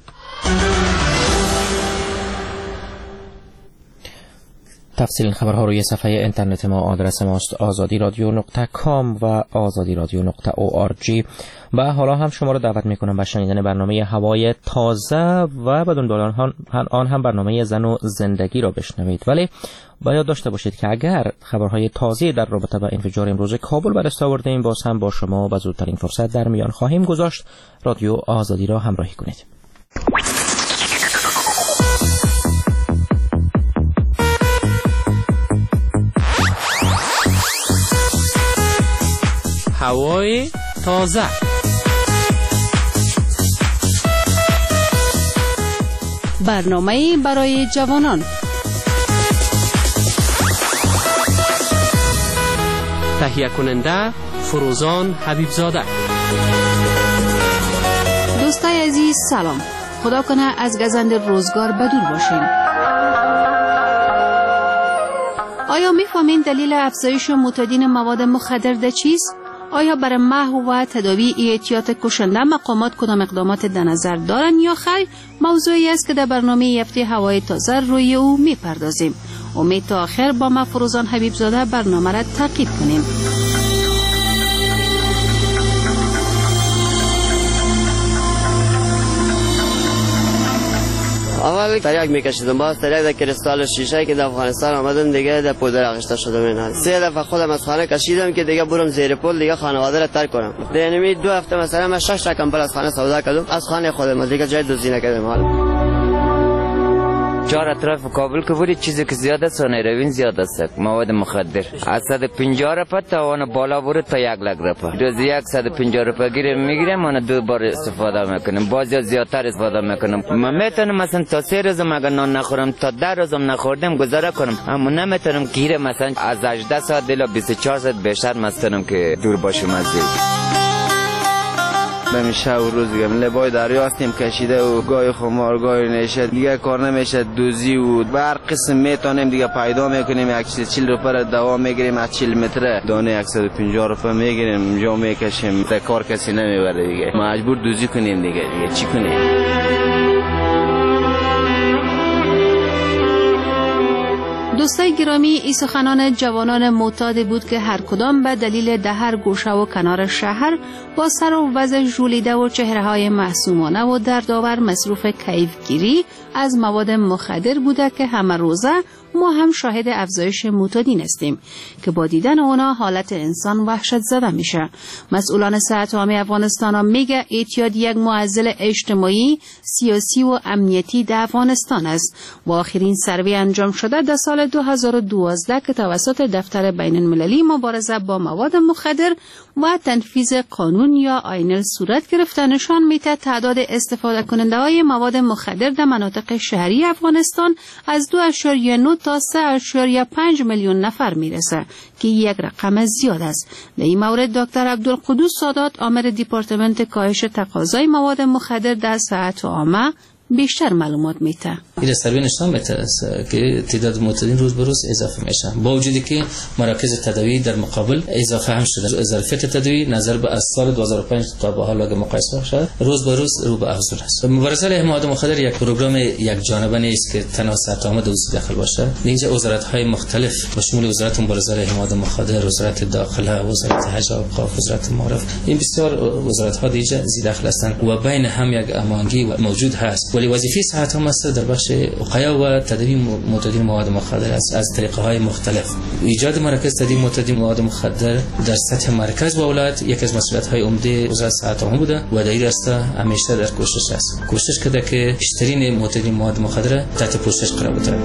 تفصیل این خبرها روی صفحه اینترنت ما. آدرس ماست azadi.radio.com و azadi.radio.org. و حالا هم شما را دعوت میکنم به شنیدن برنامه هوای تازه و بدون آن هم برنامه زن و زندگی را بشنوید. ولی باید داشته باشید که اگر خبرهای تازه در رابطه با انفجار امروز کابل به دست آوردیم، باز هم با شما به زودترین فرصت در میان خواهیم گذاشت. رادیو آزادی را همراهی کنید. هوای تازه. برنامه برای جوانان. تهیه کننده فروزان حبیبزاده. دوستای عزیز سلام. خدا کنه از گزند روزگار بدور باشین. آیا میفهمین دلیل افزایش معتادین مواد مخدر ده چیست؟ آیا برای محو و تداوی اعتیاد کشنده مقامات کدام اقدامات در نظر دارند یا خیر؟ موضوعی است که در برنامه هفته هوای تازه روی او میپردازیم. امید تا آخر با ما فروزان حبیبزاده برنامه را تعقیب کنیم. اول تریاک میکشیدم، باز تریاک در کریستال شیشه که در افغانستان آمدم دیگه در پودر آغشته شدم. اینا 3 دفعه خودم از خانه کشیدم که دیگه برم زیر پل دیگه خانواده را ترک کنم. در نمی 2 هفته مثلا من 6 رقم از خانه سودا کردم، از خانه خودم دیگه جای دزدی نکردم. حالا 4 اطراف کابل که بودی چیزی که زیاد است و نیروین زیاد است. مواد مخدر از 150 روپیه تا اون بالا برد تا 1 لک روپیه. روزی 150 روپیه میگیرم اون 2 بار استفاده میکنم، بعضی زیادتر استفاده میکنم. من میتونم مثلا تا 3 روز اگر نان نخورم تا 10 روزم نخوردم گذاره کنم، اما نمیتونم گیره مثلا از 18 ساعت تا 24 ساعت بیشتر مستم که دور باشم از این. به شب و روز دیگه لبای دریا هستیم کشیده و گای خمار گای نشه دیگه کار نمیشه، دوزی و بر قسم میتونیم دیگه پیدا میکنیم. 140 روپیه دوا میگیریم، از 40 متر دانه 150 روپیه میگیریم، اونجا میکشیم. تا کار کسی نمیبره دیگه، مجبور دوزی کنیم دیگه چی کنیم؟ دوستای گرامی، این سخنان جوانان معتاد بود که هر کدام به دلیل در هر گوشه و کنار شهر با سر و وضع ژولیده و چهره‌های معصومانه و دردآور مصروف کیفگیری از مواد مخدر بوده که همه روزه ما هم شاهد افزایش معتادین هستیم که با دیدن اونا حالت انسان وحشت زده میشه. مسئولان صحت عامه افغانستان هم میگه اعتیاد یک معضل اجتماعی، سیاسی و امنیتی در افغانستان است و آخرین سروی انجام شده در سال 2012 که توسط دفتر بین المللی مبارزه با مواد مخدر و تنفیذ قانون یا آینل صورت گرفته نشان میده تعداد استفاده کننده های مواد مخدر در مناطق شهری افغانستان از 2.9 تا 3.5 میلیون نفر میرسه که یک رقم زیاد است. در این مورد دکتر عبدالقدوس سادات آمر دیپارتمنت کاهش تقاضای مواد مخدر در صحت عامه بیشتر معلومات میده. این سروی نشان میده که تعداد معتادین روز به روز اضافه میشه، با وجودی که مراکز تداوی در مقابل اضافه هم شده. ظرفیت تداوی نظر به از سال 2005 تا به حال اگه مقایسه شد روز به روز رو به افزایش است. مبارزه علیه مواد مخدر یک پروگرام یک جانبه نیست که تنها صحت عامه داخل باشه. اینجا وزارت‌های مختلف با شمول وزارت مبارزه علیه مواد مخدر، وزارت داخله، وزارت حج و اوقاف، وزارت معارف، این بسیار وزارت‌ها دیگه زیر دخل هستند و بین هم یک هماهنگی موجود هست. ولی وظیفه صحت عامه در بخش وقایه و تداوی معتادین مواد مخدر است از طریق‌های مختلف. ایجاد مراکز تداوی معتادین مواد مخدر در سطح مرکز و ولایت یک از مسئولیت‌های عمده وزارت صحت عامه بوده و در این راستا همیشه در کوشش است. کوشش کرده که بیشترین معتادین مواد مخدر تحت پوشش قرار بده.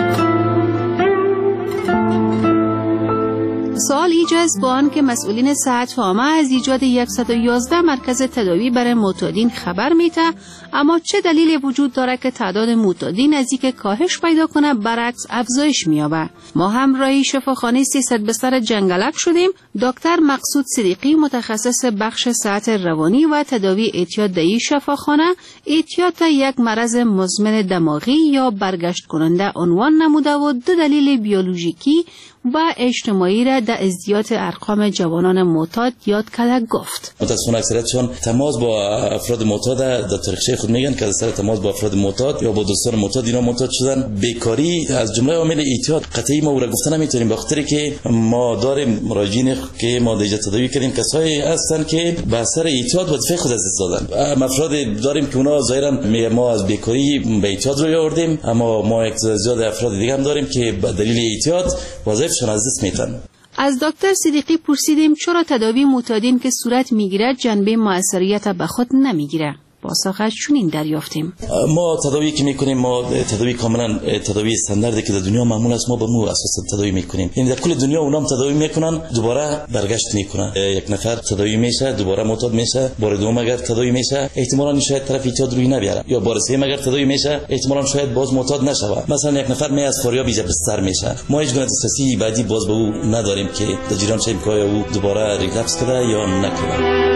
سوال ایجاز با آن که مسئولین صحت عامه از ایجاد 111 مرکز تداوی برای معتادین خبر میده، اما چه دلیلی وجود داره که تعداد معتادین از اینکه کاهش پیدا کنه برعکس افزایش می‌یابه؟ ما همراهی شفاخانه 300 بستر جنگلک شدیم. دکتر مقصود صدیقی متخصص بخش صحت روانی و تداوی اعتیاد در این شفاخانه اعتیاد یک مرض مزمن دماغی یا برگشت کننده عنوان نموده و دو دلیل بیولوژیکی و اجتماعی را در ازدیاد ارقام جوانان معتاد یاد کرده گفت. متاسفانه اکثریتشون تماس با افراد معتاد در تاریخچه خود میگن که از سر تماس با افراد معتاد یا با دوستان معتاد اینا معتاد شدن. بیکاری از جمله عوامل اعتیاد قطعی ما رو گفتن نمیتونیم، بخاطر که ما داریم مراجعین که ما دیجا تداوی کردیم کسایی هستن که به اثر اعتیاد وظیفه خود از دست دادن. افراد داریم که اونا ظاهرا میگه ما از بیکاری به اعتیاد رو آوردیم، اما ما یک زیاد افراد دیگه هم داریم که به دلیل اعتیاد وظیفه‌شون از دست میدن. از دکتر صدیقی پرسیدیم چرا تداوی معتادین که صورت میگیرد جنبه موثریت به خود نمیگیره. پاسخش چنین دریافتیم. ما تداوی که میکنیم، ما تداوی کاملا تداوی استانداردی که در دنیا معمول است، ما به مو اساس تداوی میکنیم. یعنی در کل دنیا اونام تداوی میکنن، دوباره برگشت میکنن. یک نفر تداوی میشه، دوباره معتاد میشه، بار دوم اگر تداوی میشه احتمالاً شاید طرف اعتیاد روی نبیاره، یا بار سوم اگر تداوی میشه احتمالاً شاید باز معتاد نشه. مثلا یک نفر می از فاریاب بیجا بستر میشه، ما هیچ گونه دسترسی بعدی باز به او نداریم که در جریان چه که او دوباره ریلپس کنه یا نکنه.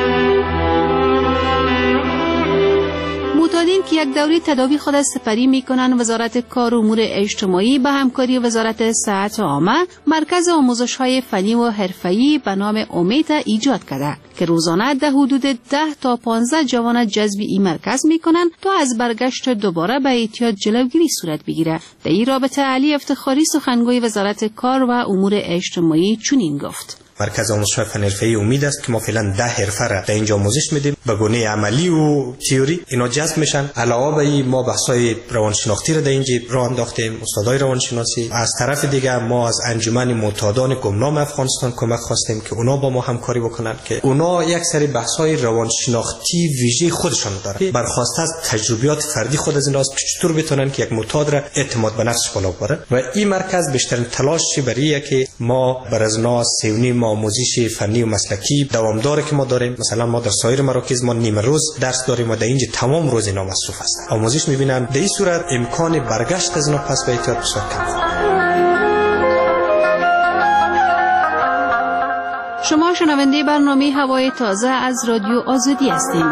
معتادین که یک دوره تداوی خود سپری میکنن، وزارت کار و امور اجتماعی به همکاری وزارت صحت عامه مرکز آموزش‌های فنی و حرفه‌ای به نام امید ایجاد کرده که روزانه در حدود 10 تا 15 جوان جذب این مرکز میکنن تا از برگشت دوباره به اعتیاد جلوگیری صورت بگیره. در این رابطه علی افتخاری سخنگوی وزارت کار و امور اجتماعی چنین گفت. مرکز آموزش‌های فنی حرفه‌ای امید است که ما فعلا 10 حرفه را در اینجا آموزش میدیم به گونه عملی و تئوری. اینا جذب میشن. علاوه بر این ما بحث‌های روانشناختی را در اینجا راه انداختیم، استادای روانشناسی. از طرف دیگه ما از انجمن معتادان گمنام افغانستان کمک خواستیم که اونا با ما همکاری بکنن که اونا یک سری بحث‌های روانشناختی ویژه خودشان دارن. برخواسته از تجربیات فردی خود از ایناست که چطور بتونن که یک معتاد را اعتماد به نفسش بالا ببره و این مرکز بیشترین تلاشی برای که ما بر از ناس سیونی آموزش فنی و مسلکی دوامدار که ما داریم. مثلا ما در سایر مراکز ما نیمه روز درس داریم و در اینجا تمام روز اینا مصروف هستن. آموزش میبینن. در این صورت امکان برگشت از اینا پس به اعتیاد بسیار کم. شما شنونده برنامه هوای تازه از رادیو آزادی هستیم.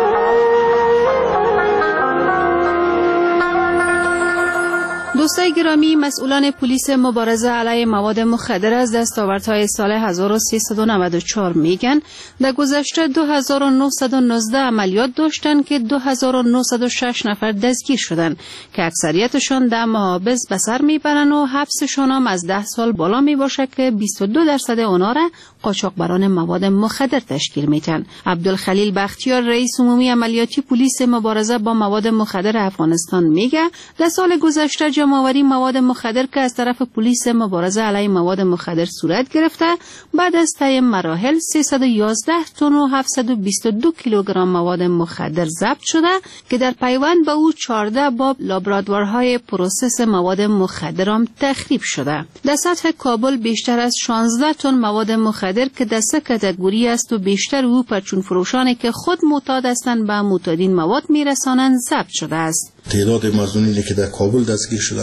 دوستای گرامی، مسئولان پلیس مبارزه علیه مواد مخدر از دستاوردهای سال 1394 میگن در گذشته 2919 عملیات داشتن که 2906 نفر دستگیر شدن که اکثریتشان در محابس به سر میبرن و حبسشان هم از 10 سال بالا میباشه که 22% اونا را قاچاقبران مواد مخدر تشکیل میدن. عبدالخلیل بختیار رئیس عمومی عملیاتی پلیس مبارزه با مواد مخدر افغانستان میگه در سال گذشته جمع‌آوری مواد مخدر که از طرف پلیس مبارزه علیه مواد مخدر صورت گرفته بعد از طی مراحل 311 تن و 722 کیلوگرم مواد مخدر ضبط شده که در پیوند به او 14 باب لابراتوارهای پروسس مواد مخدر هم تخریب شده. در سطح کابل بیشتر از 16 تن مواد مخدر که در سه کاتگوری است و بیشتر او پرچون فروشانی که خود معتاد هستند به معتادین مواد میرسانند ضبط شده است. تعداد مظنونی که در کابل دستگیر شده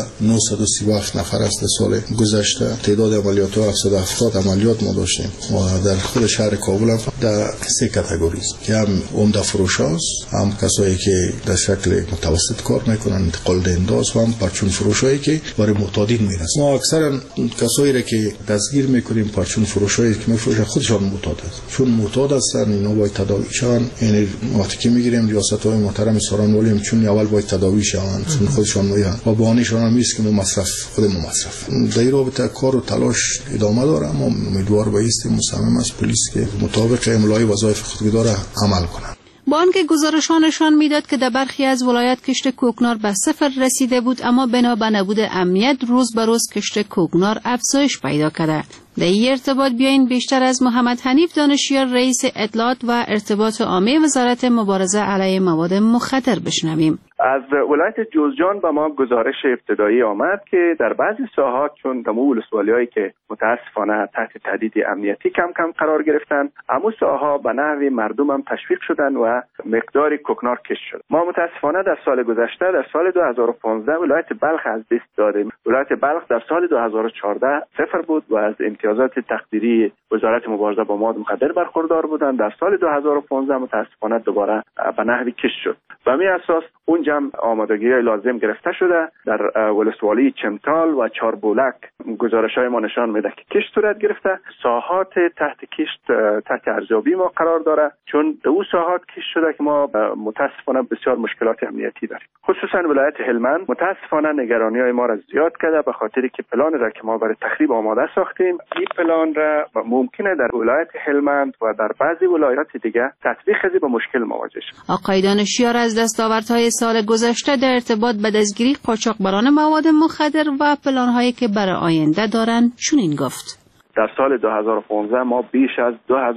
937 نفر است در سال گذشته. تعداد عملیات 770 عملیات ما داشتیم و در خود شهر کابل هم در 3 کاتگوری است که هم عمده فروشاست، هم کسایی که در شکل متوسط کار میکنن، انتقال دهنداست و هم پرچون فروشایی که برای معتادین میرسن. ما اکثرا کسایی را که دستگیر میکنیم پرچون فروشایی که میفروشن خودشان معتاد است، چون معتاد هستن اینا باید تداوی شون. یعنی وقتی که میگیریم ریاست‌های محترم ساران ولیم چون اول باید تداوی شون، چون خودشان میگن و بهانه‌شان هم نیست که ما مصرف خودمون مصرف. در این رابطه کار و تلاش ادامه داره. ما امیدوار بایستیم مصمم از پلیس که مطابق املای وظایف خودی داره عمل کنه. با آنکه گزارشانشان میداد که در برخی از ولایات کشت کوکنار به صفر رسیده بود، اما بنا به نبود امنیت روز به روز کشت کوکنار افزایش پیدا کرده. در این ارتباط بیاین بیشتر از محمد حنیف دانشیار رئیس اطلاعات و ارتباط عامه وزارت مبارزه علیه مواد مخدر بشنویم. از ولایت جوزجان به ما گزارش ابتدایی آمد که در بعضی ساحات چون دمو ولسوالی‌هایی که متاسفانه تحت تهدید امنیتی کم کم قرار گرفتن، امو ساحا به نحوی مردم هم تشویق شدن و مقدار کوکنار کشت شد. ما متاسفانه در سال گذشته در سال 2015 ولایت بلخ از دست دادیم. ولایت بلخ در سال 2014 صفر بود و از امتیازات تقدیری وزارت مبارزه با مواد مخدر برخوردار بودند. در سال 2015 متاسفانه دوباره به نحوی کشت شد. به همین اساس اونجا آمادگی‌های لازم گرفته شده. در ولسوالی چمتال و چاربولک گزارش‌های ما نشان میده که کشت صورت گرفته. ساحات تحت کشت تحت ارزیابی ما قرار داره، چون دو ساحات کشت شده که ما متاسفانه بسیار مشکلات امنیتی داریم. خصوصا ولایت هلمند متاسفانه نگرانی‌های ما را زیاد کرده، به خاطری که پلان را که ما برای تخریب آماده ساختیم، این پلان را ممکنه در ولایت هلمند و در بعضی ولایات دیگه تطبیق خیلی با مشکل مواجه شد. آقای دانشیار از دستاوردهای سال گذشته در ارتباط به دستگیری قاچاقبران مواد مخدر و پلان‌هایی که برای آینده دارند چنین گفت: در سال 2015 ما بیش از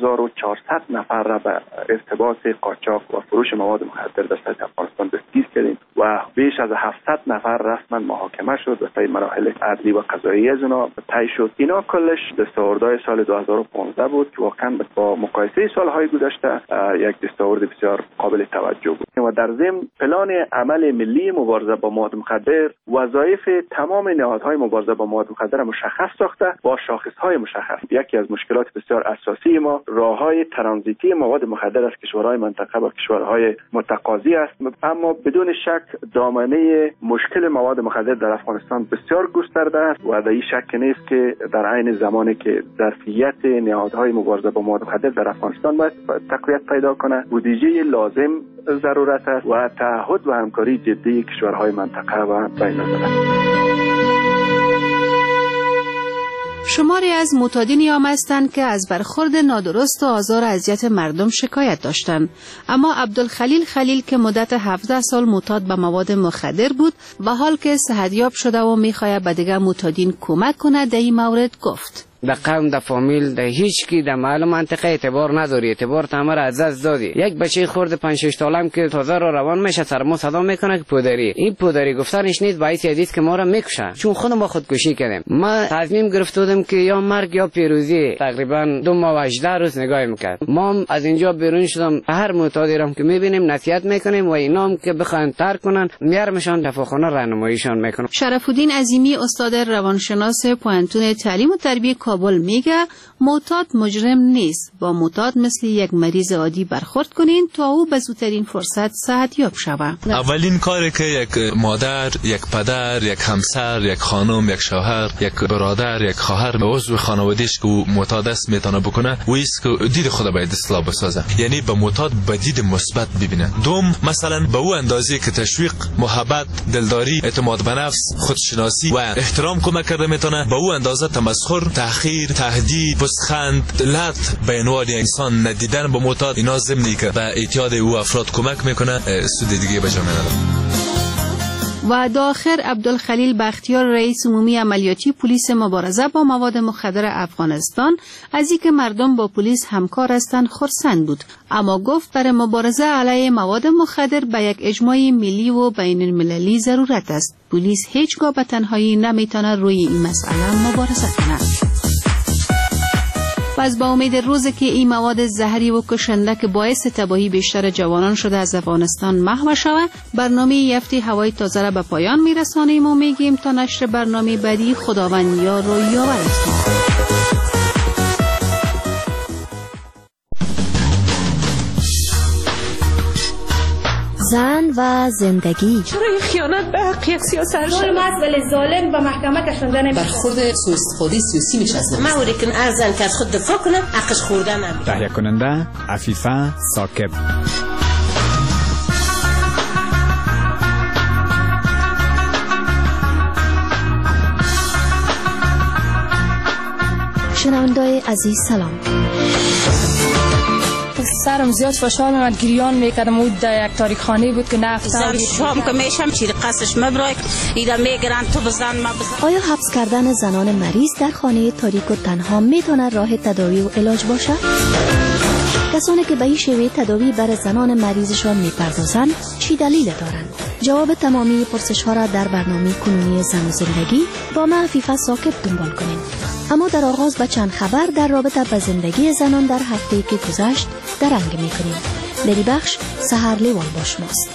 2400 نفر را به ارتباط قاچاق و فروش مواد مخدر در سطح افغانستان دستگیر کردیم و بیش از 700 نفر رسما محاکمه شد و طی مراحل عدلی و قضایی از اینا طی شد. اینا کلش دستاوردهای سال 2015 بود که واقعا با مقایسه سالهای گذشته یک دستاورد بسیار قابل توجه بود. و در ضمن پلان عمل ملی مبارزه با مواد مخدر وظایف تمام نهادهای مبارزه با مواد مخدر مشخص ساخته با شاخصهای مشخص. یکی از مشکلات بسیار اساسی ما راههای ترانزیتی مواد مخدر از کشورهای منطقه و کشورهای متقاضی است، اما بدون شک دامنه مشکل مواد مخدر در افغانستان بسیار گسترده است و در این شک نیست که در عین زمانی که ظرفیت نهادهای مبارزه با مواد مخدر در افغانستان باید تقویت پیدا کنه، بودجه لازم ضرورت است و تعهد و همکاری جدی کشورهای منطقه و بین الملل. شماری از معتادین آمدند که از برخورد نادرست و آزار و اذیت مردم شکایت داشتند، اما عبدالخلیل خلیل که مدت 17 سال معتاد به مواد مخدر بود و حال که صحتیاب شده و می‌خواهد به دیگر معتادین کمک کند در این مورد گفت: در قوم، در فامیل، در هیچ کی در محل منطقه اعتبار نداری، اعتبار تمر از دست دادی. یک بچه خورد 5-6 سالم که تازه رو روان میشه سر ما صدا میکنه که پدری. این پدری گفتنش نیست، باعث حدیث که ما را میکشه، چون خودم ما خودکشی کردیم. ما تصمیم گرفته بودم که یا مرگ یا پیروزی. تقریبا 2 ماه و 18 روز نگاه میکرد. ما از اینجا بیرون شدم، هر معتادی را که میبینیم نصیحت میکنیم و اینا هم که بخوان ترک کنن میارمشان دفاعخانه راهنماییشان میکنم. شرف‌الدین عظیمی استاد روانشناس پوهنتون تعلیم و تربیت کابل میگه معتاد مجرم نیست، با معتاد مثل یک مریض عادی برخورد کنین تا او به زودترین فرصت صحتیاب شود. اولین کاری که یک مادر، یک پدر، یک همسر، یک خانم، یک شوهر، یک برادر، یک خواهر به عضو خانواده‌اش که معتاد است میتونه بکنه و است که دید خود باید اصلاح بسازه، یعنی به معتاد به دید مثبت ببینه. دوم مثلا به او اندازه که تشویق، محبت، دلداری، اعتماد به نفس، خودشناسی و احترام کمک کرده میتونه به او اندازه تمسخر، تحقیر، تهدید، پسخند، لط به عنوان انسان ندیدن به معتاد، اینا ضمنی که به اعتیاد او افراد کمک میکنه، سود دیگه به جا نداره. و داخل عبدالخلیل بختیار رئیس عمومی عملیاتی پلیس مبارزه با مواد مخدر افغانستان از اینکه مردم با پلیس همکار هستند خرسند بود، اما گفت برای مبارزه علیه مواد مخدر به یک اجماع ملی و بین المللی ضرورت است. پلیس هیچگاه به تنهایی نمیتونه روی این مسئله مبارزه کنه. و از با امید روزی که این مواد زهری و کشنده که باعث تباهی بیشتر جوانان شده از افغانستان محو شود، برنامه یفتی هوای تازه را به پایان میرسانیم و میگیم تا نشر برنامه بعدی خداوند یار و یاورتان. زن و زندگی. چرا خیانت به حق یک سیاست ظلم است ولی ظالم به محکمه کشنده نمیشه. برخورد سوء استفاده سیاسی میشه از ما اوری که ارزن که از خود دفاع کنه حقش خورده نمیشه. تهیه کننده عفیفه ثاقب. شنونده‌های عزیز سلام. سرم زیاد فشار می‌آمد، گریان می‌کردم. او در یک تاریخ‌خانه بود که نفتم شام که میشم چیز قصش مبرای اینا میگرن تو بزن ما بزن. آیا حبس کردن زنان مریض در خانه تاریک و تنها میتونه راه تداوی و علاج باشه؟ کسانی که به این شیوه تداوی بر زنان مریضشان میپردازند چی دلیل دارند؟ جواب تمامی پرسش‌ها را در برنامه کنونی زن و زندگی با من عفیفه ثاقب دنبال کنیم. اما در آغاز با چند خبر در رابطه با زندگی زنان در هفته‌ای که گذشت درنگ می‌کنیم. در این بخش سحر لیوان با شماست.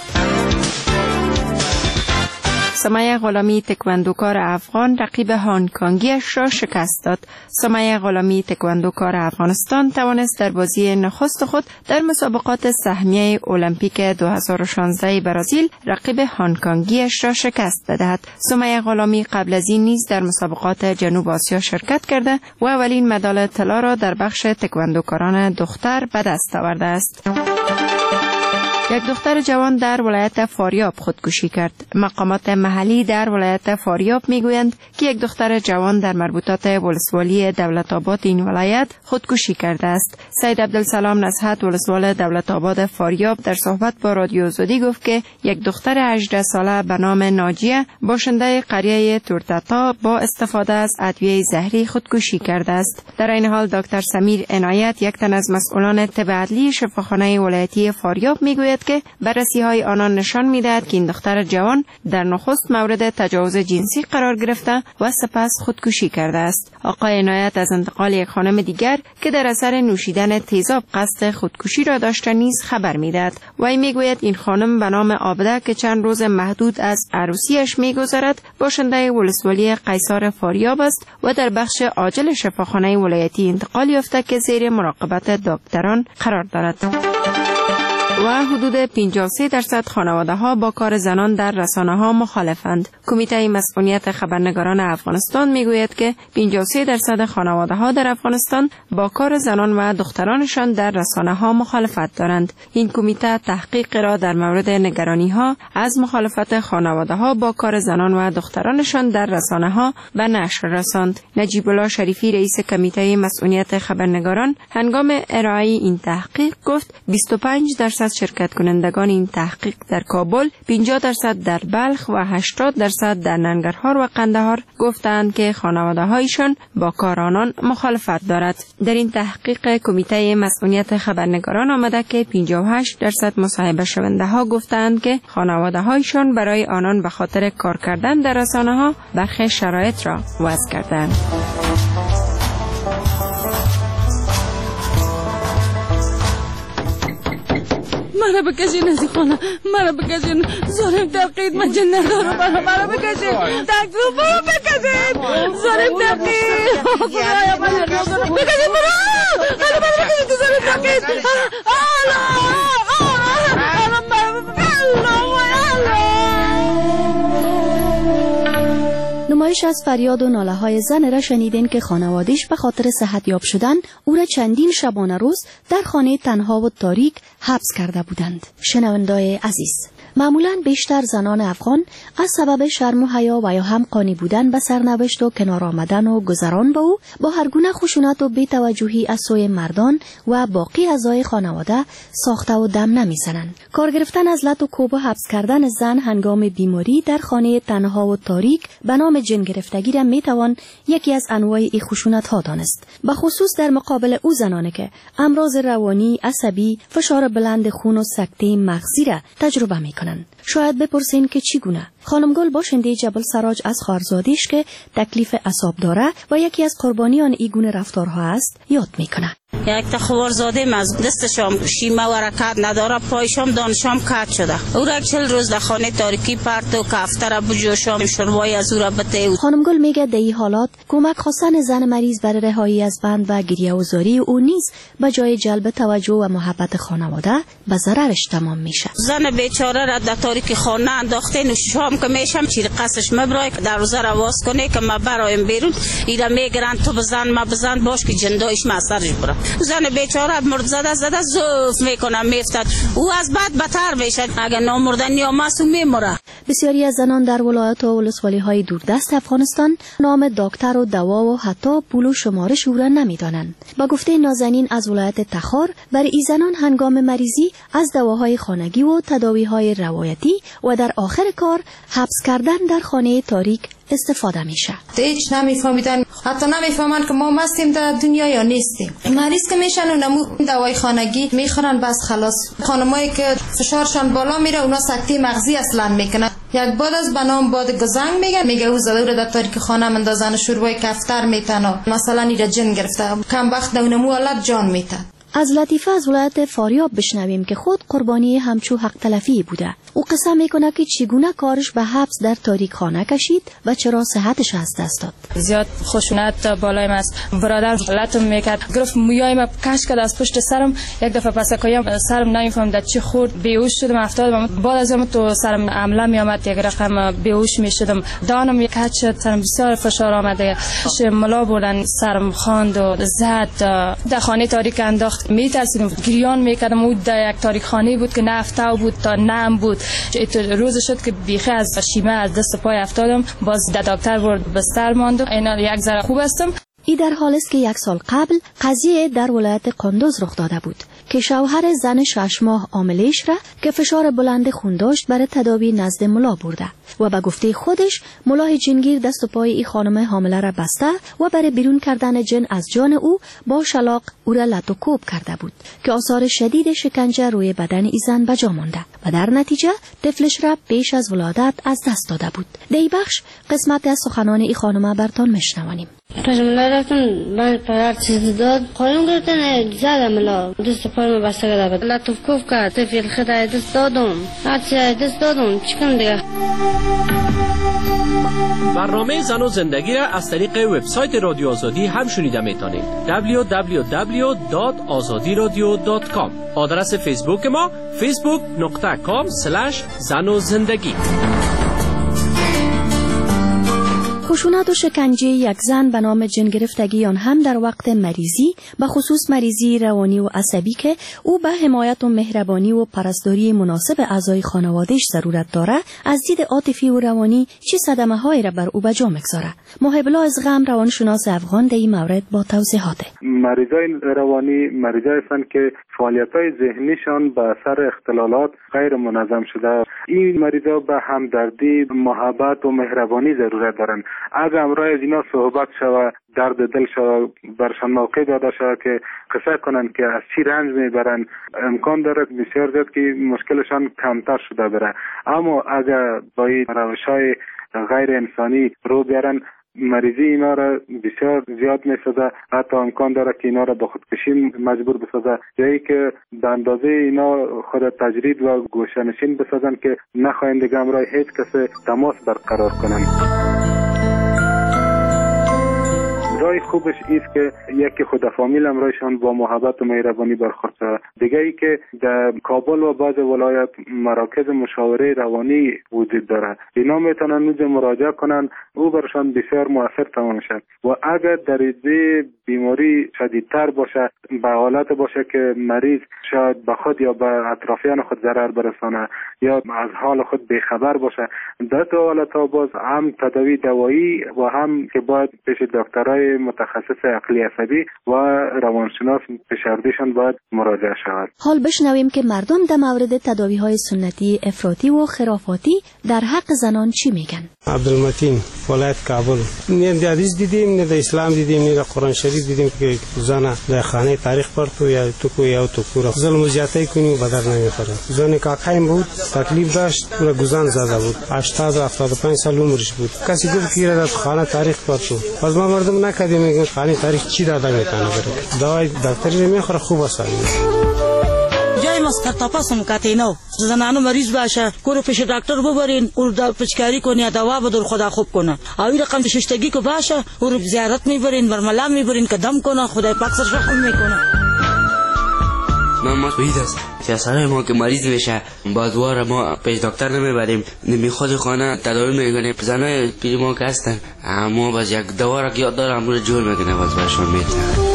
سمیه غلامی تکواندوکار افغان رقیب هانگکانگیش را شکست داد. سمیه غلامی تکواندوکار افغانستان توانست در بازی نخست خود در مسابقات سهمیه المپیک 2016 برزیل رقیب هانگکانگیش را شکست بدهد. سمیه غلامی قبل از این نیز در مسابقات جنوب آسیا شرکت کرده و اولین مدال طلا را در بخش تکواندوکاران دختر به دست آورده است. یک دختر جوان در ولایت فاریاب خودکشی کرد. مقامات محلی در ولایت فاریاب میگویند که یک دختر جوان در مربوطات ولسوالی دولت آباد این ولایت خودکشی کرده است. سید عبدالسلام نصحت ولسوال دولت آباد فاریاب در صحبت با رادیو آزادی گفت که یک دختر 18 ساله به نام ناجیه باشنده قریه تورتتا با استفاده از ادویه زهری خودکشی کرده است. در این حال دکتر سمیر عنایت یک تن از مسئولان طب عدلی شفاخانه ولایتی فاریاب میگوید که بررسی‌های آنان نشان می‌دهد که این دختر جوان در نخست مورد تجاوز جنسی قرار گرفته و سپس خودکشی کرده است. آقای عنایت از انتقال یک خانم دیگر که در اثر نوشیدن تیزاب قصد خودکشی را داشته نیز خبر می‌دهد. وی میگوید این خانم به نام عابده که چند روز محدود از عروسیش می‌گذرد باشنده ولسوالی قیصر فاریاب است و در بخش عاجل شفاخانه ولایتی انتقال یافته که زیر مراقبت دکتران قرار دارد. و حدود 53% خانواده‌ها با کار زنان در رسانه‌ها مخالفند. کمیته مسئولیت خبرنگاران افغانستان میگوید که 53% خانواده‌ها در افغانستان با کار زنان و دخترانشان در رسانه‌ها مخالفت دارند. این کمیته تحقیق را در مورد نگرانی‌ها از مخالفت خانواده‌ها با کار زنان و دخترانشان در رسانه‌ها به نشر رساند. نجیب الله شریفی رئیس کمیته مسئولیت خبرنگاران هنگام ارائه این تحقیق گفت 25% شرکت کنندگان این تحقیق در کابل، 50% در بلخ و 80% در ننگرهار و قندهار گفتند که خانواده‌هایشان با کار آنان مخالفت دارد. در این تحقیق کمیته مسئولیت خبرنگاران آمده که 58% مصاحبه شونده ها گفتند که خانواده‌هایشان برای آنان به خاطر کار کردن در رسانه‌ها برخی شرایط را وضع کردند. مرا بکشین از خانه، مرا بکشین، ظالم تقید من جن ندارم، مرا بکشین، تکتو مرا بکشین، ظالم تقید خدایا من ندارم، بکشین مرا بکشین تو ظالم تقید نمایش از فریاد و ناله های زن را شنیدین که خانواده‌اش به خاطر صحتیاب شدن او را چندین شبانه روز در خانه تنها و تاریک حبس کرده بودند. شنونده‌های عزیز، معمولاً بیشتر زنان افغان از سبب شرم و حیا و یا هم قانی بودن به سرنوشت و کنار آمدن و گذران با او با هر گونه خشونت و بی‌توجهی از سوی مردان و باقی اعضای خانواده ساخته و دم نمی‌زنند. کار گرفتن از لط و کوب و حبس کردن زن هنگام بیماری در خانه تنها و تاریک به نام جن گرفتگی را می توان یکی از انواع این خشونت ها دانست، به خصوص در مقابل او زنانی که امراض روانی، عصبی، فشار بلند خون و سکته مغزی را تجربه می کنند. شاید بپرسین که چگونه؟ خانم گل باشنده جبل سراج از خواهرزادیش که تکلیف اعصاب داره و یکی از قربانیان این گونه رفتارها است یاد میکنه. یک خواهرزاده از دستشام شیمه و حرکت نداره، پایشام دانشام کات شده. او را 40 روز در خانه تاریکی پرت و کفتر بجوشام شروعی از او را بته. خانم گل میگه در این حالات کمک خواستن زن مریض برای رهایی از بند و گریه‌وزاری او نیز به جای جلب توجه و محبت خانواده به ضررش تمام میشه. زن بیچاره را در تاریکی خانه انداخته، شام که میشم چیز قصش مبرای دروازه را واس کنه که ما برایم بیرون، اینا میگرن تو بزن ما بزن باش که جندایش ما سرش بره. زن بیچاره مرد زده زوف میکنه میفتد، او از بعد بدتر میشه، اگر نامردن یا معصوم میمره. بسیاری از زنان در ولایات و ولسوالی‌های دوردست افغانستان نام دکتر و دوا و حتی پول و شمارش او را نمیدانند. با گفته نازنین از ولایت تخار، برای این زنان هنگام مریضی از دواهای خانگی و تداوی‌های روایتی و در آخر کار حبس کردن در خانه تاریک استفاده میشه. هیچ نمیفهمیدن، حتی نمیفهمن که ما مستیم در دنیا یا نیستیم. مریض که میشن و نمو دوای خانگی میخورن بس خلاص. خانمایی که فشارشان بالا میره اونا سکته مغزی اصلا میکنن. یک باد از بنام باد گزنگ میگه او زده رو در تاریک خانه مندازن، شروع کفتر میتن، مثلا ایره جن گرفته، کم وقت نمو حالت جان میتن. از لطیفه از ولایت فاریاب بشنویم که خود قربانی همچو حق تلفی بوده. او قصه میکنه که چگونه کارش به حبس در تاریک خانه کشید و چرا صحتش از دست داد. زیاد خشونت بالایم است. برادر لطم میکرد، گرفت مویایم کش کرد از پشت سرم. یک دفعه پسکایم سرم نمیفهم در چی خورد، بیهوش شدم افتادم. بعد از اون تو سرم عمله میامد، یک رقم بیهوش میشدم. دانم یک کج شد، سرم بسیار فشار آمده. ملا بودن سرم خواند و زد. در خانه تاریک انداخت. میترسیدم، گریان میکردم. او در یک تاریک خانه بود که نه افتاو بود تا نم بود. روز شد که بیخی از شیمه از دست پای افتادم، باز دکتر برد بستر ماند. اینا یک ذره خوب هستم. ای در حال است که 1 سال قبل قضیه در ولایت قندوز رخ داده بود که شوهر زن 6 ماه عاملیش را که فشار بلند خون داشت برای تداوی نزد ملا برده و به گفته خودش ملای جنگیر دست و پای این خانم حامله را بسته و برای بیرون کردن جن از جان او با شلاق او را لط و کوب کرده بود که آثار شدید شکنجه روی بدن ای زن بجا مانده و در نتیجه طفلش را پیش از ولادت از دست داده بود. در این بخش قسمت از سخنان این خانم برتان میشنویم. ملا رفتن من پدر چیز داد، خانم گفتن زدم ملا دست پای ما بسته کرده بود، لطف کوف کرد، طفل خدا دست دادم، هرچی دست دادم چیکم دیگه. برنامه زن و زندگی را از طریق وبسایت رادیو آزادی هم شنیده میتونید. www.azadiradio.com. آدرس فیسبوک ما facebook.com/زن و زندگی. خشونت و شکنجه یک زن به نام جن گرفتگی آن هم در وقت مریضی، به خصوص مریضی روانی و عصبی که او به حمایت و مهربانی و پرستاری مناسب اعضای خانواده‌اش ضرورت داره، از دید عاطفی و روانی چه صدمه‌هایی را بر او به جا می‌گذاره. محب الله از غم روانشناس افغان در این مورد با توضیحات. مریضای روانی مریضایی هستند که فعالیت‌های ذهنیشان به اثر اختلالات غیر منظم شده. این مریضا به همدردی، محبت و مهربانی ضرورت دارند. اگر امروز از اینا صحبت شود، درد دل شود، برشان موقع داده شود که قصه کنند که از چی رنج میبرند، امکان داره بسیار زیاد که مشکلشان کمتر شده بره. اما اگر با این روش‌های غیر انسانی رو بیارن، مریضی اینا را بسیار زیاد میسازه، حتی امکان داره که اینا را به خودکشی مجبور بسازه، جایی که به اندازه اینا خود تجرید و گوشه‌نشین بسازن که نخواهند دیگه همراه هیچ کس تماس برقرار کنند. رای خوبش ایست که یکی خود فامیل امرایشان با محبت و مهربانی برخورد شود. دیگه ای که در کابل و بعض ولایت مراکز مشاوره روانی وجود داره، اینا میتونن اونجا مراجعه کنن، او برشان بسیار موثر تمام شد. و اگر درجه بیماری شدیدتر باشه، به حالت باشه که مریض شاید به خود یا به اطرافیان خود ضرر برسانه یا از حال خود بیخبر باشه، در دو حالت ها باز هم تداوی دوایی و هم که باید پیش دکترای متخصص عقلی عصبی و روانشناس فشردهشان باید مراجعه شود. حال بشنویم که مردم در مورد تداوی‌های سنتی افراطی و خرافاتی در حق زنان چی میگن. عبدالمتین، ولایت کابل. نه در حدیث دیدیم، نه در اسلام دیدیم، نه در قرآن شریف دیدیم که زن در خانه تاریخ پر تو یا تو کورا ظلم و زیاتی کنی و بدر نمیخوره. زن کاکایم بود، تکلیف داشت، پورا گزان زده بود. 80 و 75 سال عمرش بود. کسی گفت که در خانه تاریخ پر تو. باز ما مردم نکردیم میگن خانه تاریخ چی داده میکنه بره. دوائی دکتری نمیخوره خوب است. جای مستر تپاس مکاتینو زنانو مریض باشه کورو پیش دکتر ببرین اور دا پچکاری کنه دوا بدل خدا خوب کنه او رقم ششتگی کو باشه اور زیارت میبرین برملا میبرین قدم کنه خدای پاک سر رحم میکنه. ما توحید است که سرای ما که مریض میشه بازوار ما پیش دکتر نمیبریم نمیخواد خانه تداوی میکنه. زنای پیش ما که هستن اما باز یک دوا را یاد دارم امروز جور میکنه باز برشون میتونه.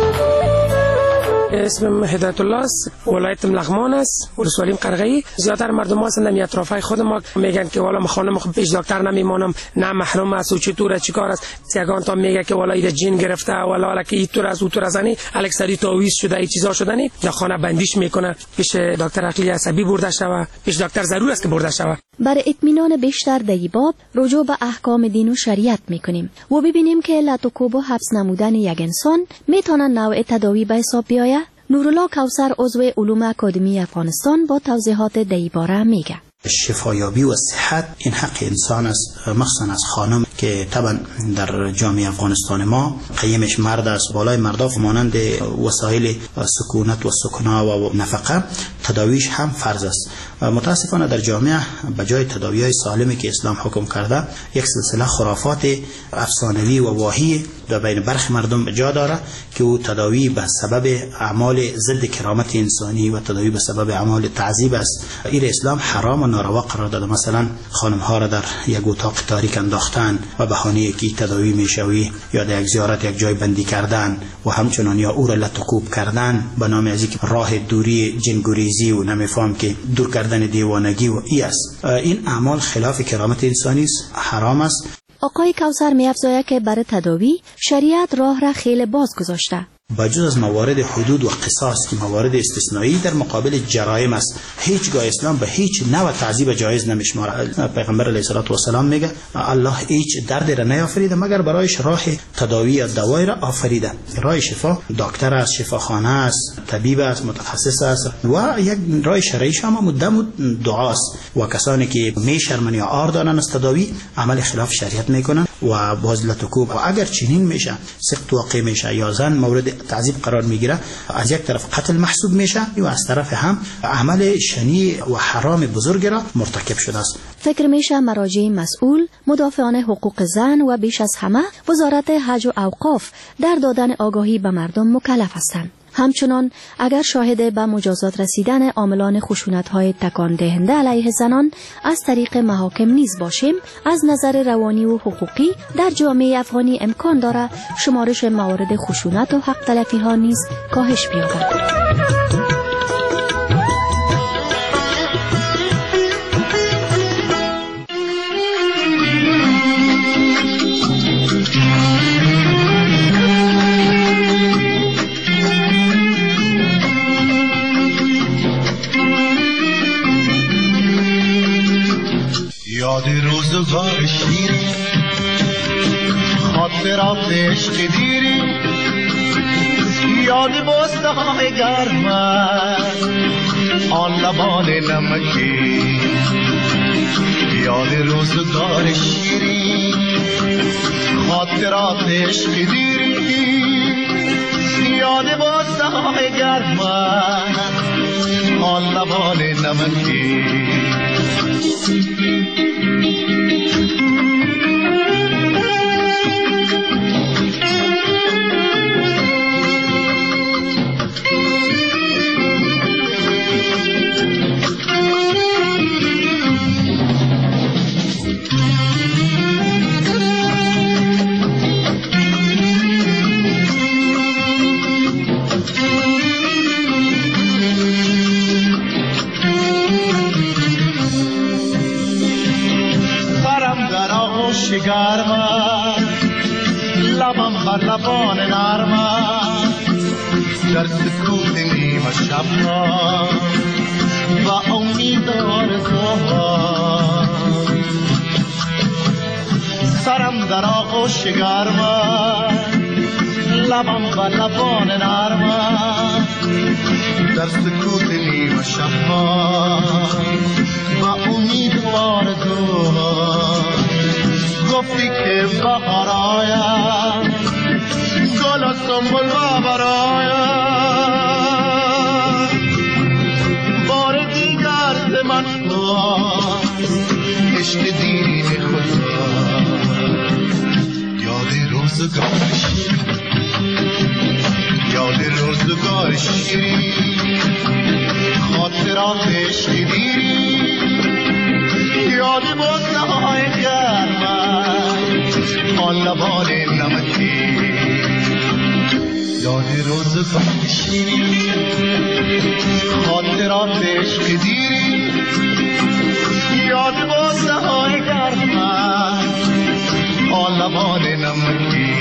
اسمم هدایت الله است، ولایت لغمان است، ولسوالی قرغی. زیاتر مردم هستند در اطرافای خود ما میگن که والا خانم پیش دکتر نمیمونم، نه محروم است و چطوره چیکار است. سیگان تا میگه که والا ایده جین گرفته والا که اینطور از اونطور ازنی الکسری تعویض شده این چیزا شدنی در خانه بندیش میکنه. پیش دکتر عقلی عصبی برده شوه، پیش دکتر ضرور است که برده شوه. برای اطمینان بیشتر در این باب رجوع به احکام دین و شریعت میکنیم و ببینیم که لطوکوب و حبس نمودن یک انسان میتونه نوع تداوی به حساب بیاید. نورالله کوثر عضو علوم اکادمی افغانستان با توضیحات در این باره میگه. شفایابی و صحت این حق انسان است، مخصوصا از خانم که طبعا در جامعه افغانستان ما قیمش مرد است. بالای مردا مانند وسایل سکونت و سکنا و نفقه تداویش هم فرض است. متاسفانه در جامعه بجای تداوی‌های سالمی که اسلام حکم کرده یک سلسله خرافات افسانوی و واهی در بین برخی مردم جا داره که او تداوی به سبب اعمال ضد کرامت انسانی و تداوی به سبب اعمال تعذیب است. این اسلام حرام و ناروا قرار داده. مثلا خانم ها را در یک اتاق تاریک انداختن و بهانه که تداوی میشوی یا در یک زیارت یک جای بندی کردن و همچنان یا او را لطوکوب کردن به نام از یک راه دوری جنگوریزی و نمیفهم که دور کردن دیوانگی و ای است. این اعمال خلاف کرامت انسانی است، حرام است. آقای کوثر می‌افزاید که برای تداوی شریعت راه را خیلی باز گذاشته. بجز از موارد حدود و قصاص که موارد استثنایی در مقابل جرایم است، هیچگاه اسلام به هیچ نوع تعذیب جایز نمیشمارد. پیغمبر علیه الصلاه و السلام میگه الله هیچ دردی را نیافریده مگر برایش راه تداوی و دوایی را آفریده. راه شفا دکتر است، شفاخانه است، طبیب است، متخصص است و یک راه شرعی هم مدام دعاست. و کسانی که میشرمن یا آر دارن از تداوی عمل خلاف شریعت میکنن و باز لطوکوب و اگر چنین میشه سقط واقع میشه یا زن مورد تعذیب قرار میگیره، از یک طرف قتل محسوب میشه و از طرف هم عمل شنی و حرام بزرگ را مرتکب شده است. فکر میشه مراجع مسئول، مدافعان حقوق زن و بیش از همه وزارت حج و اوقاف در دادن آگاهی به مردم مکلف هستند. همچنان اگر شاهد به مجازات رسیدن عاملان خشونت‌های تکان دهنده علیه زنان از طریق محاکم نیز باشیم، از نظر روانی و حقوقی در جامعه افغانی امکان دارد شمارش موارد خشونت و حق تلفی‌ها نیز کاهش بیابد. یاد روزگار شیرین خاطرات عشق دیری یاد بستان گرم آن لبان نمکی یاد روزگار شیرین خاطرات عشق دیری یاد بستان گرم آن لبان نمکی لبم بر لبان نرمم در سکوت نیمه شبها و امید آرزوها سرم در آغوش گرمم لبم بر لبان نرمم در سکوت نیمه شبها و امید آرزوها گفتی که بهار آید گل و سنبل و براید بار دیگر ز من عشق دیرین خدا یاد روزگار شیرین یاد روزگار شیرین خاطرات عشق دیرین یاد بوسه های گرمم آن لبان نمکی یاد روزگار شیرین خاطرات عشق دیرین یاد بوسه های گرمم آن لبان نمکی